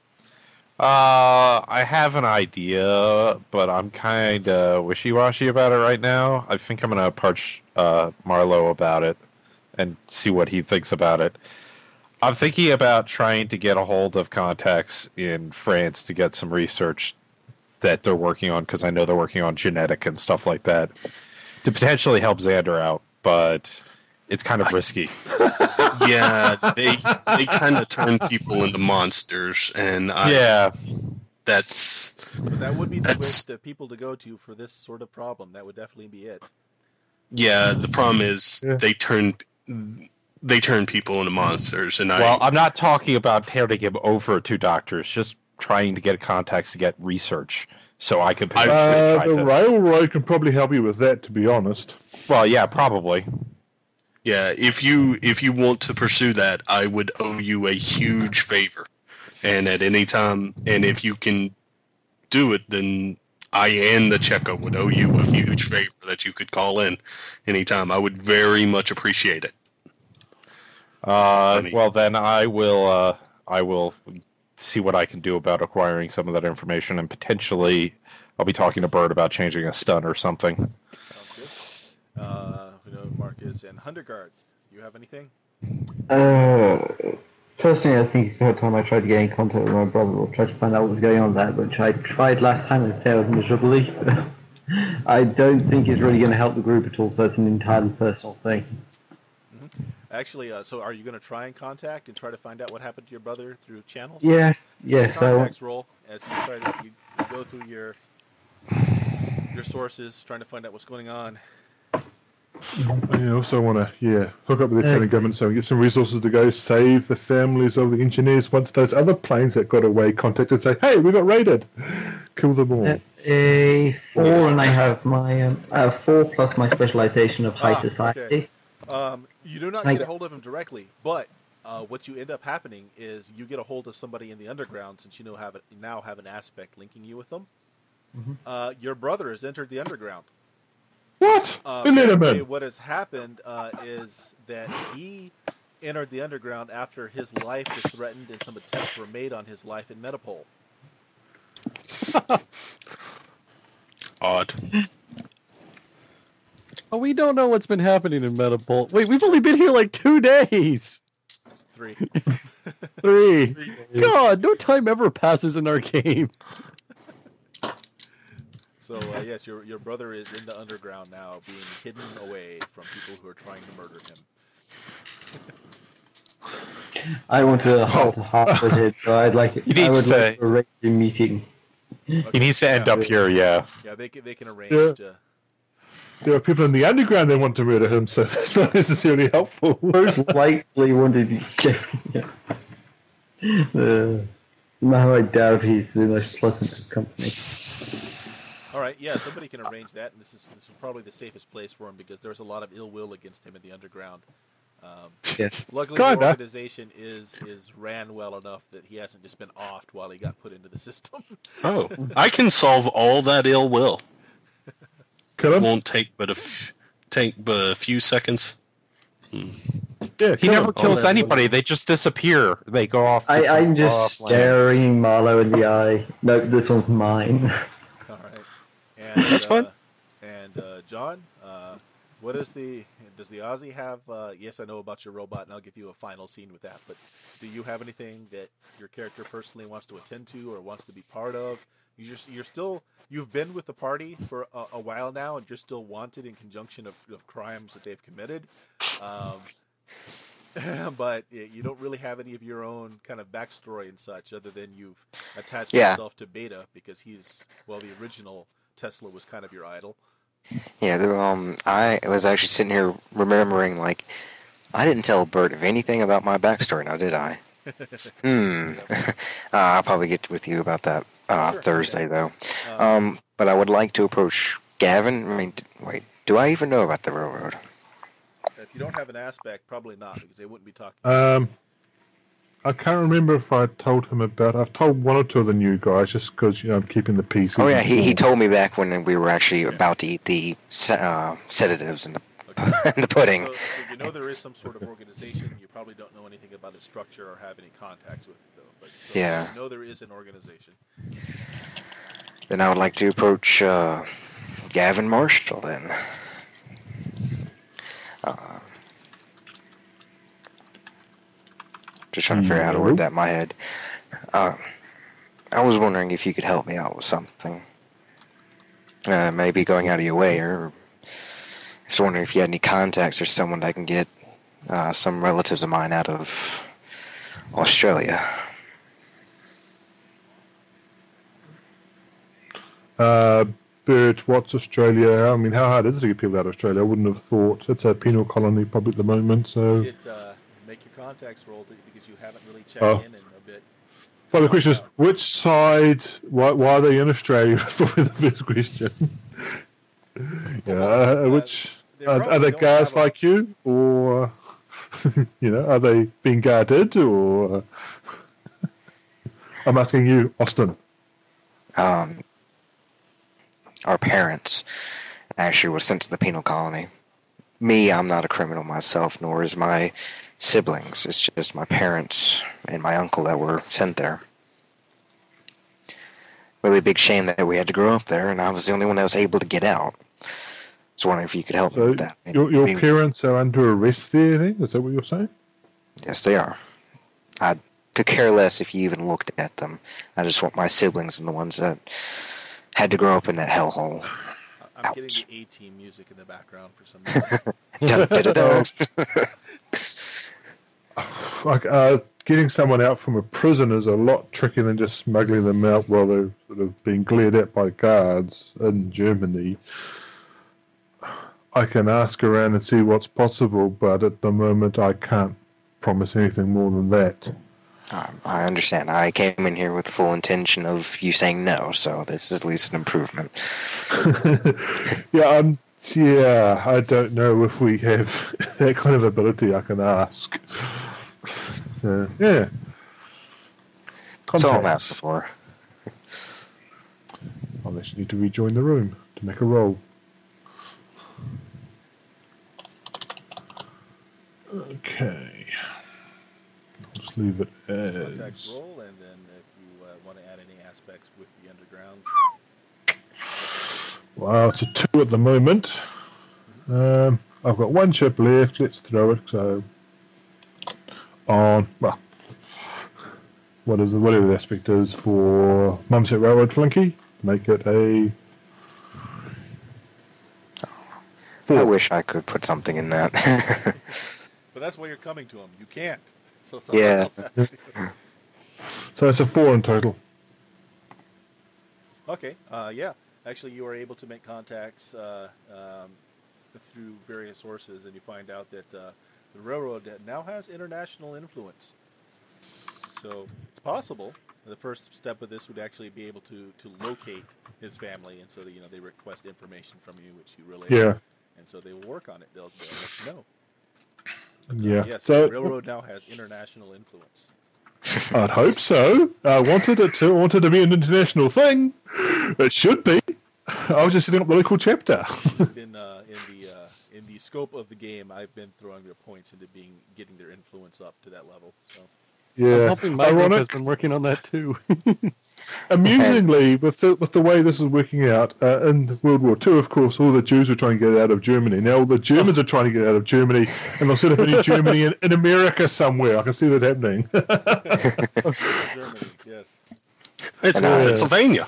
I have an idea, but I'm kind of wishy-washy about it right now. I think I'm going to approach Marlowe about it and see what he thinks about it. I'm thinking about trying to get a hold of contacts in France to get some research that they're working on, because I know they're working on genetic and stuff like that, to potentially help Xander out, but it's kind of risky.
Yeah, they kind of turn people into monsters, and that's...
But that would be the list of people to go to for this sort of problem. That would definitely be it.
Yeah, the problem is they turn people into monsters, and
I'm not talking about turning him over to doctors, just trying to get contacts to get research, so I could potentially
the railroad can probably help you with that, to be honest.
Well, yeah, probably.
Yeah, if you want to pursue that, I would owe you a huge favor, and at any time, and if you can do it, then I and the Checo would owe you a huge favor that you could call in anytime. I would very much appreciate it.
Well, then I will see what I can do about acquiring some of that information, and potentially I'll be talking to Bird about changing a stunt or something.
Sounds good. Marcus and Hundergaard, you have anything?
Personally, I think it's about time I tried to get in contact with my brother or try to find out what was going on there, which I tried last time and failed miserably. I don't think it's really going to help the group at all, so it's an entirely personal thing.
Mm-hmm. Actually, so are you going to try and contact and try to find out what happened to your brother through channels?
Yeah.
Contacts roll as you try to you go through your sources, trying to find out what's going on.
I also want to, hook up with the Italian government so we get some resources to go save the families of the engineers once those other planes that got away contact and say, hey, we got raided. Kill them all.
4, and I have my 4 plus my specialization of high society.
Okay. You do not get a hold of him directly, but what you end up happening is you get a hold of somebody in the underground, since you now have an aspect linking you with them. Mm-hmm. Your brother has entered the underground.
What?
What has happened is that he entered the underground after his life was threatened and some attempts were made on his life in Metapole.
Odd.
Oh, we don't know what's been happening in Metapole. Wait, we've only been here like 2 days.
3.
3. God, no time ever passes in our game.
So, yes, your brother is in the underground now, being hidden away from people who are trying to murder him.
I want to halt half with it, so I'd like it. I would like to arrange a meeting.
Okay. He needs to end up here,
Yeah, they can arrange to...
There are people in the underground that want to murder him, so that's not necessarily helpful.
Most likely wanted to... No, I doubt he's the most pleasant of company.
All right, yeah, somebody can arrange that, and this is probably the safest place for him because there's a lot of ill will against him in the underground. Luckily, the organization is ran well enough that he hasn't just been offed while he got put into the system.
Oh, I can solve all that ill will.
It
won't take but a few seconds.
Yeah,
he never kills anybody. They just disappear. They go off.
I'm just staring Marlowe in the eye. No, this one's mine.
All right. And,
that's fun.
And John, does the Aussie have? Yes, I know about your robot, and I'll give you a final scene with that. But do you have anything that your character personally wants to attend to or wants to be part of? You've been with the party for a while now, and you're still wanted in conjunction of crimes that they've committed. But you don't really have any of your own kind of backstory and such, other than you've attached yourself to Beta because the original Tesla was kind of your idol.
Yeah, I was actually sitting here remembering, like, I didn't tell Bert of anything about my backstory, now did I? I'll probably get with you about that Thursday, though. But I would like to approach Gavin. I mean, wait, do I even know about the railroad?
If you don't have an aspect, probably not, because they wouldn't be talking.
I can't remember if I told him about. I've told one or two of the new guys just because I'm keeping the peace.
Oh yeah, he told me back when we were actually about to eat the sedatives and the pudding.
So you know there is some sort of organization. You probably don't know anything about its structure or have any contacts with it, though. But so
Yeah.
you know there is an organization.
Then I would like to approach Gavin Marshall then. Just trying to figure out how to word that in my head. I was wondering if you could help me out with something. Maybe going out of your way, or just wondering if you had any contacts or someone I can get some relatives of mine out of Australia.
Bert, what's Australia? I mean, how hard is it to get people out of Australia? I wouldn't have thought. It's a penal colony probably at the moment, so...
Make your contacts roll because you haven't really checked in a bit.
Well, the question is, which side, why are they in Australia? Probably the first question. Which, are they guards like you? Or, are they being guarded? Or, I'm asking you, Austin.
Our parents actually were sent to the penal colony. Me, I'm not a criminal myself, nor is my siblings. It's just my parents and my uncle that were sent there. Really big shame that we had to grow up there, and I was the only one that was able to get out. I was wondering if you could help me with that.
Your parents are under arrest there, then? Is that what you're saying?
Yes, they are. I could care less if you even looked at them. I just want my siblings and the ones that had to grow up in that hellhole.
I'm getting the A-Team music in the background for some reason.
Dun, dun, dun, dun.
Getting someone out from a prison is a lot trickier than just smuggling them out while they're sort of being glared at by guards in Germany. I can ask around and see what's possible, but at the moment I can't promise anything more than that.
I understand. I came in here with full intention of you saying no, so this is at least an improvement.
I don't know if we have that kind of ability. I can ask. Yeah.
That's all I'm asking for.
Unless you need to rejoin the room to make a roll. Okay. I'll just leave it as...
Contacts roll, and then if you want to add any aspects with the underground.
Well, it's a 2 at the moment. I've got 1 chip left. Let's throw it. So, whatever the aspect is for Mumset Railroad Flinky, make it a 4.
I wish I could put something in that.
But that's why you're coming to him. You can't. So
Yeah.
else has to.
So it's a 4 in total.
Okay. Yeah. Actually, you are able to make contacts through various sources, and you find out that the railroad now has international influence. So it's possible. The first step of this would actually be able to locate his family, and so they request information from you, which you relay.
Yeah.
And so they will work on it. They'll let you know.
Yeah.
Yes,
So
the railroad now has international influence.
I'd hope so. I wanted it to be an international thing. It should be. I was just setting up the local chapter.
Just in the scope of the game, I've been throwing their points into getting their influence up to that level. So
I'm
Yeah.
hoping my group has been working on that too.
Amusingly, with the way this is working out, in World War II, of course, all the Jews were trying to get out of Germany. Now all the Germans are trying to get out of Germany, and they'll set up a new Germany in America somewhere. I can see that happening.
Germany, yes.
It's Pennsylvania.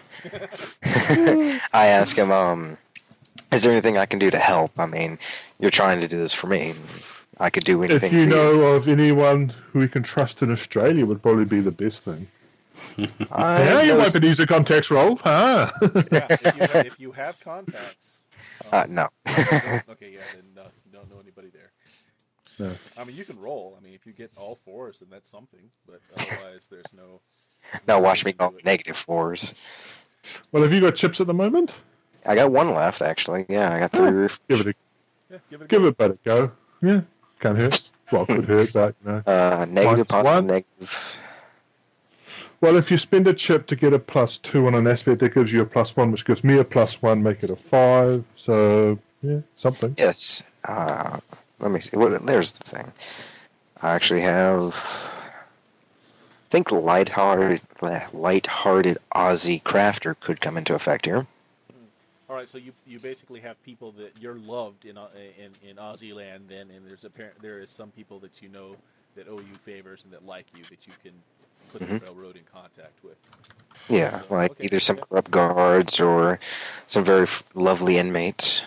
I ask him, is there anything I can do to help? I mean, you're trying to do this for me. I could do anything
If you
for
know of anyone who we can trust in Australia, would probably be the best thing. Yeah, you might use a contacts roll, huh?
Yeah, if you have contacts.
No.
Okay, yeah, then no, you don't know anybody there.
No.
I mean, you can roll. I mean, if you get all 4s, then that's something. But otherwise, there's no.
No, watch me go -4s.
Well, have you got chips at the moment?
I got 1 left, actually. Yeah, I got 3.
Give it
Give it a
give
go.
it a go. Yeah, can't hurt. Well, could hurt, but you know.
Negative,
Minus
positive,
1.
negative.
Well, if you spend a chip to get a +2 on an aspect, that gives you a +1, which gives me a +1, make it a 5. So, yeah, something.
Yes. Let me see. There's the thing. I actually have. I think lighthearted Aussie crafter could come into effect here.
All right, so you basically have people that you're loved in Aussie land, then, and there is some people that you know that owe you favors and that like you that you can put the railroad in contact with.
Yeah,
So,
like either some corrupt guards or some very lovely inmates.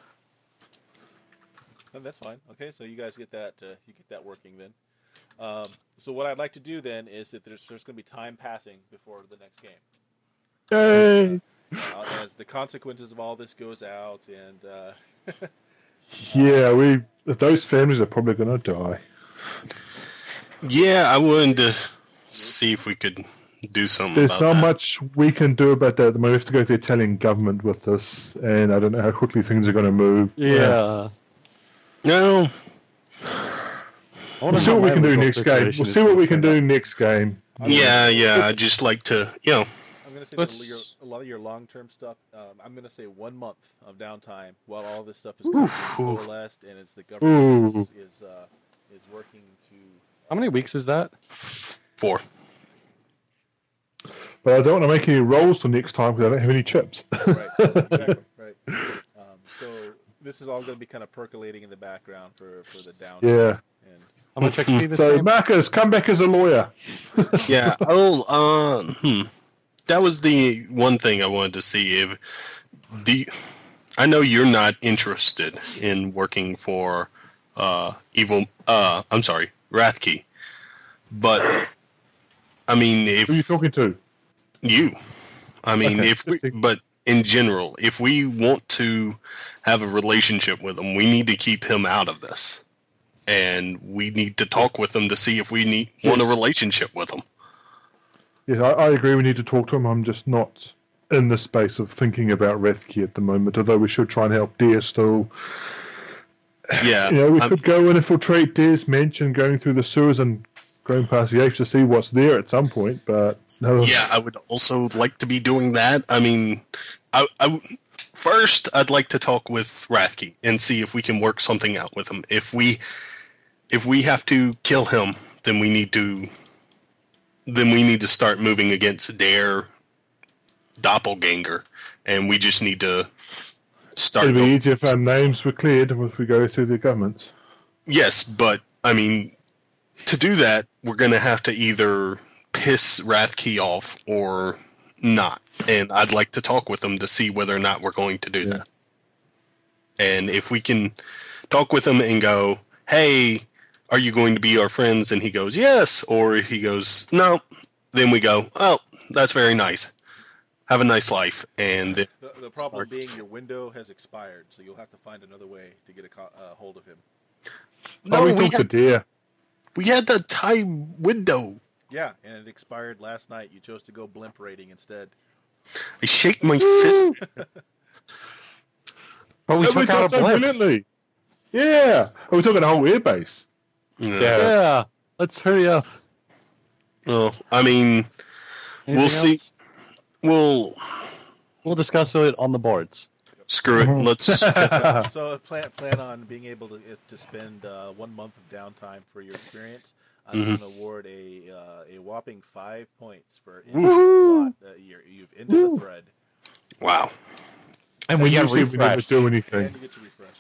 And that's fine. Okay, so you guys get that working then. So what I'd like to do then is that there's going to be time passing before the next game.
Yay!
As the consequences of all this goes out, and
Yeah, those families are probably going to die.
Yeah, I wanted to see if we could do something
There's
about
not
that.
much we can do about that. We have to go to the Italian government with this, and I don't know how quickly things are going to move.
Yeah.
No,
We'll see what we can do next game. We'll see what we can do next game.
yeah, I'd just like to,
I'm going to say that a lot of your long-term stuff, I'm going to say 1 month of downtime while all this stuff is coalesced, and it's the government is working to...
How many weeks is that?
4.
But I don't want to make any rolls till next time because I don't have any chips.
Right, exactly, right. So this is all going to be kind of percolating in the background for the downtime.
Yeah.
And
I'm gonna check to see this
So,
game.
Marcus, come back as a lawyer.
Yeah. That was the one thing I wanted to see. I know you're not interested in working for Wrathkey, but I mean, if
Who are you talking to?
you, I mean,
Okay.
but in general, if we want to have a relationship with him, we need to keep him out of this, and we need to talk with him to see if we want a relationship with him.
Yes, I agree. We need to talk to him. I'm just not in the space of thinking about Wrathkey at the moment. Although we should try and help Deer still.
Yeah,
We could go and infiltrate Deer's mansion, going through the sewers and going past the H to see what's there at some point. But no.
Yeah, I would also like to be doing that. I mean, first I'd like to talk with Wrathkey and see if we can work something out with him. If we have to kill him, then we need to start moving against their doppelganger, and we just need to start.
It'd be easier if our names were cleared if we go through the governments.
Yes, but I mean, to do that, we're going to have to either piss Wrathkey off or not. And I'd like to talk with him to see whether or not we're going to do that. And if we can talk with him and go, hey, are you going to be our friends? And he goes, yes. Or he goes, no. Then we go, oh, that's very nice. Have a nice life. And
the problem being your window has expired, so you'll have to find another way to get a hold of him.
no,
we talked to Deer.
we had the time window.
Yeah, and it expired last night. You chose to go blimp raiding instead.
I shake my fist.
But we took out a blimp.
Brilliantly. Yeah. We're talking a whole airbase.
Yeah.
Yeah. Let's hurry up.
Well, I mean,
Anything
we'll see.
else? We'll discuss it on the boards.
Screw it. Let's.
So plan on being able to spend 1 month of downtime for your experience. I'm going to award a whopping 5 points for any plot that you've ended the thread.
Wow.
And we get
Usually we never
refreshed.
do anything.
And you get to refresh,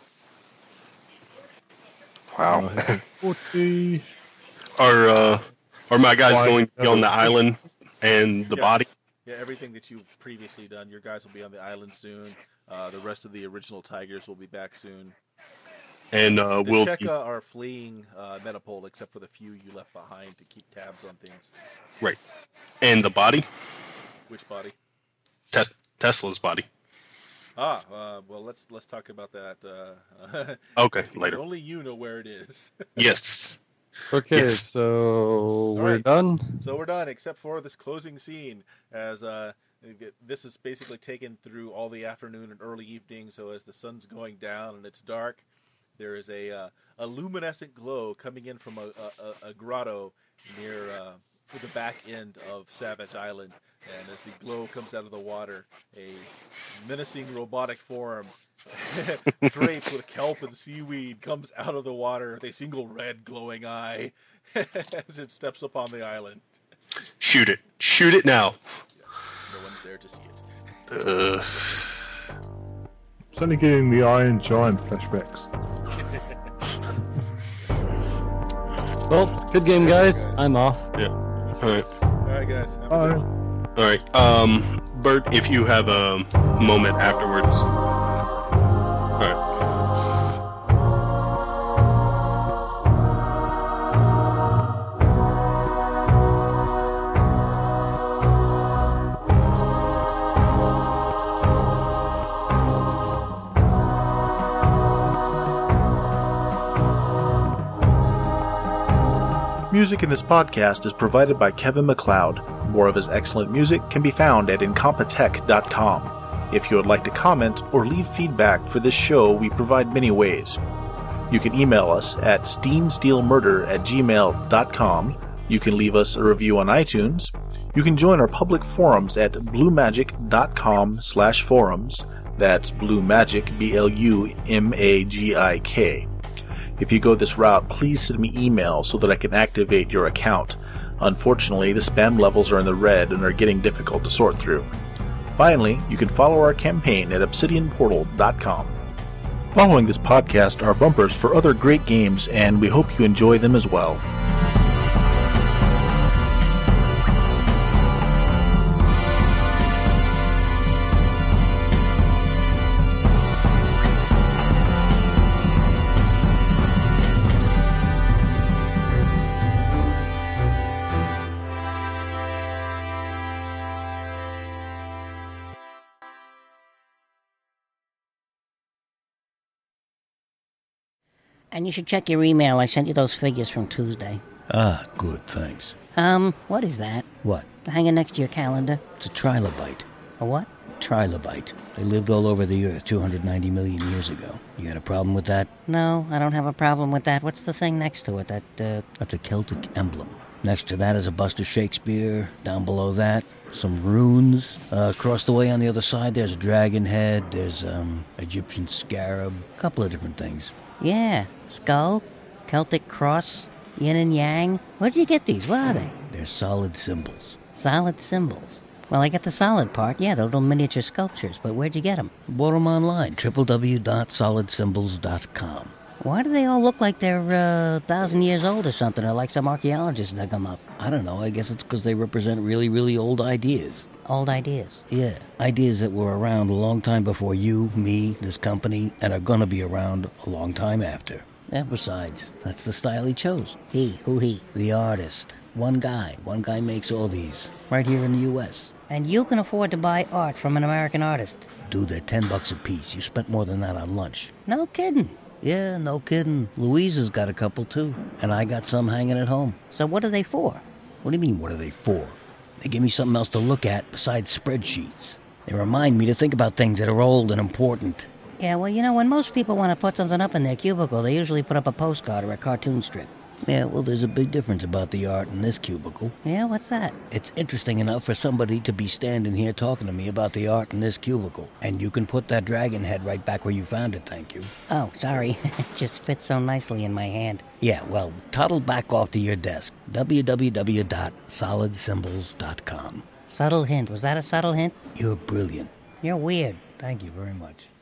right?
Wow.
40.
Are my guys
Why?
going to be on the island and the
Yes.
body?
Yeah, everything that you've previously done. Your guys will be on the island soon. The rest of the original Tigers will be back soon.
And
The
we'll.
Cheka are fleeing Metapole, except for the few you left behind to keep tabs on things.
Right. And the body?
Which body?
Tesla's body.
Well, let's talk about that.
Okay, later.
Only you know where it is.
Yes.
Okay,
Yes.
so we're
right.
done.
So we're done, except for this closing scene, as this is basically taken through all the afternoon and early evening. So as the sun's going down and it's dark, there is a luminescent glow coming in from a grotto near for the back end of Savage Island. And as the glow comes out of the water, a menacing robotic form draped with kelp and seaweed comes out of the water with a single red glowing eye as it steps upon the island.
Shoot it. Shoot it now.
No one's there to see it.
Certainly getting the Iron Giant flashbacks.
Well, good game, guys. I'm off.
Yeah. All right.
All right, guys. Have a good one.
All right. Bert, if you have a moment afterwards. All right.
Music in this podcast is provided by Kevin MacLeod. More of his excellent music can be found at incompetech.com. If you would like to comment or leave feedback for this show, we provide many ways. You can email us at steamsteelmurder@gmail.com. You can leave us a review on iTunes. You can join our public forums at bluemagic.com/forums. That's Bluemagic, BLUMAGIK. If you go this route, please send me email so that I can activate your account. Unfortunately, the spam levels are in the red and are getting difficult to sort through. Finally, you can follow our campaign at obsidianportal.com. Following this podcast are bumpers for other great games, and we hope you enjoy them as well.
And you should check your email. I sent you those figures from Tuesday.
Ah, good, thanks.
What is that?
What?
Hanging next to your calendar.
It's a trilobite.
A what?
Trilobite. They lived all over the Earth 290 million years ago. You got a problem with that?
No, I don't have a problem with that. What's the thing next to it?
That's a Celtic emblem. Next to that is a bust of Shakespeare. Down below that, some runes. Across the way on the other side, there's a dragon head. There's, Egyptian scarab. A couple of different things.
Yeah. Skull, Celtic cross, yin and yang. Where'd you get these? What are they?
They're solid symbols.
Solid symbols. Well, I got the solid part. Yeah, the little miniature sculptures. But where'd you get them?
Bought them online. www.solidsymbols.com.
Why do they all look like they're 1,000 years old or something, or like some archaeologist dug them up?
I don't know. I guess it's because they represent really, really old ideas.
Old ideas?
Yeah. Ideas that were around a long time before you, me, this company, and are going to be around a long time after. And besides, that's the style he chose.
He? Who he?
The artist. One guy. One guy makes all these. Right here in the U.S.
And you can afford to buy art from an American artist?
Dude, they're $10 a piece. You spent more than that on lunch.
No kidding.
Yeah, no kidding. Louisa's got a couple, too. And I got some hanging at home.
So what are they for?
What do you mean, what are they for? They give me something else to look at besides spreadsheets. They remind me to think about things that are old and important.
Yeah, well, you know, when most people want to put something up in their cubicle, they usually put up a postcard or a cartoon strip.
Yeah, well, there's a big difference about the art in this cubicle.
Yeah, what's that?
It's interesting enough for somebody to be standing here talking to me about the art in this cubicle. And you can put that dragon head right back where you found it, thank you.
Oh, sorry. It just fits so nicely in my hand.
Yeah, well, toddle back off to your desk. www.solidsymbols.com.
Subtle hint. Was that a subtle hint?
You're brilliant.
You're weird.
Thank you very much.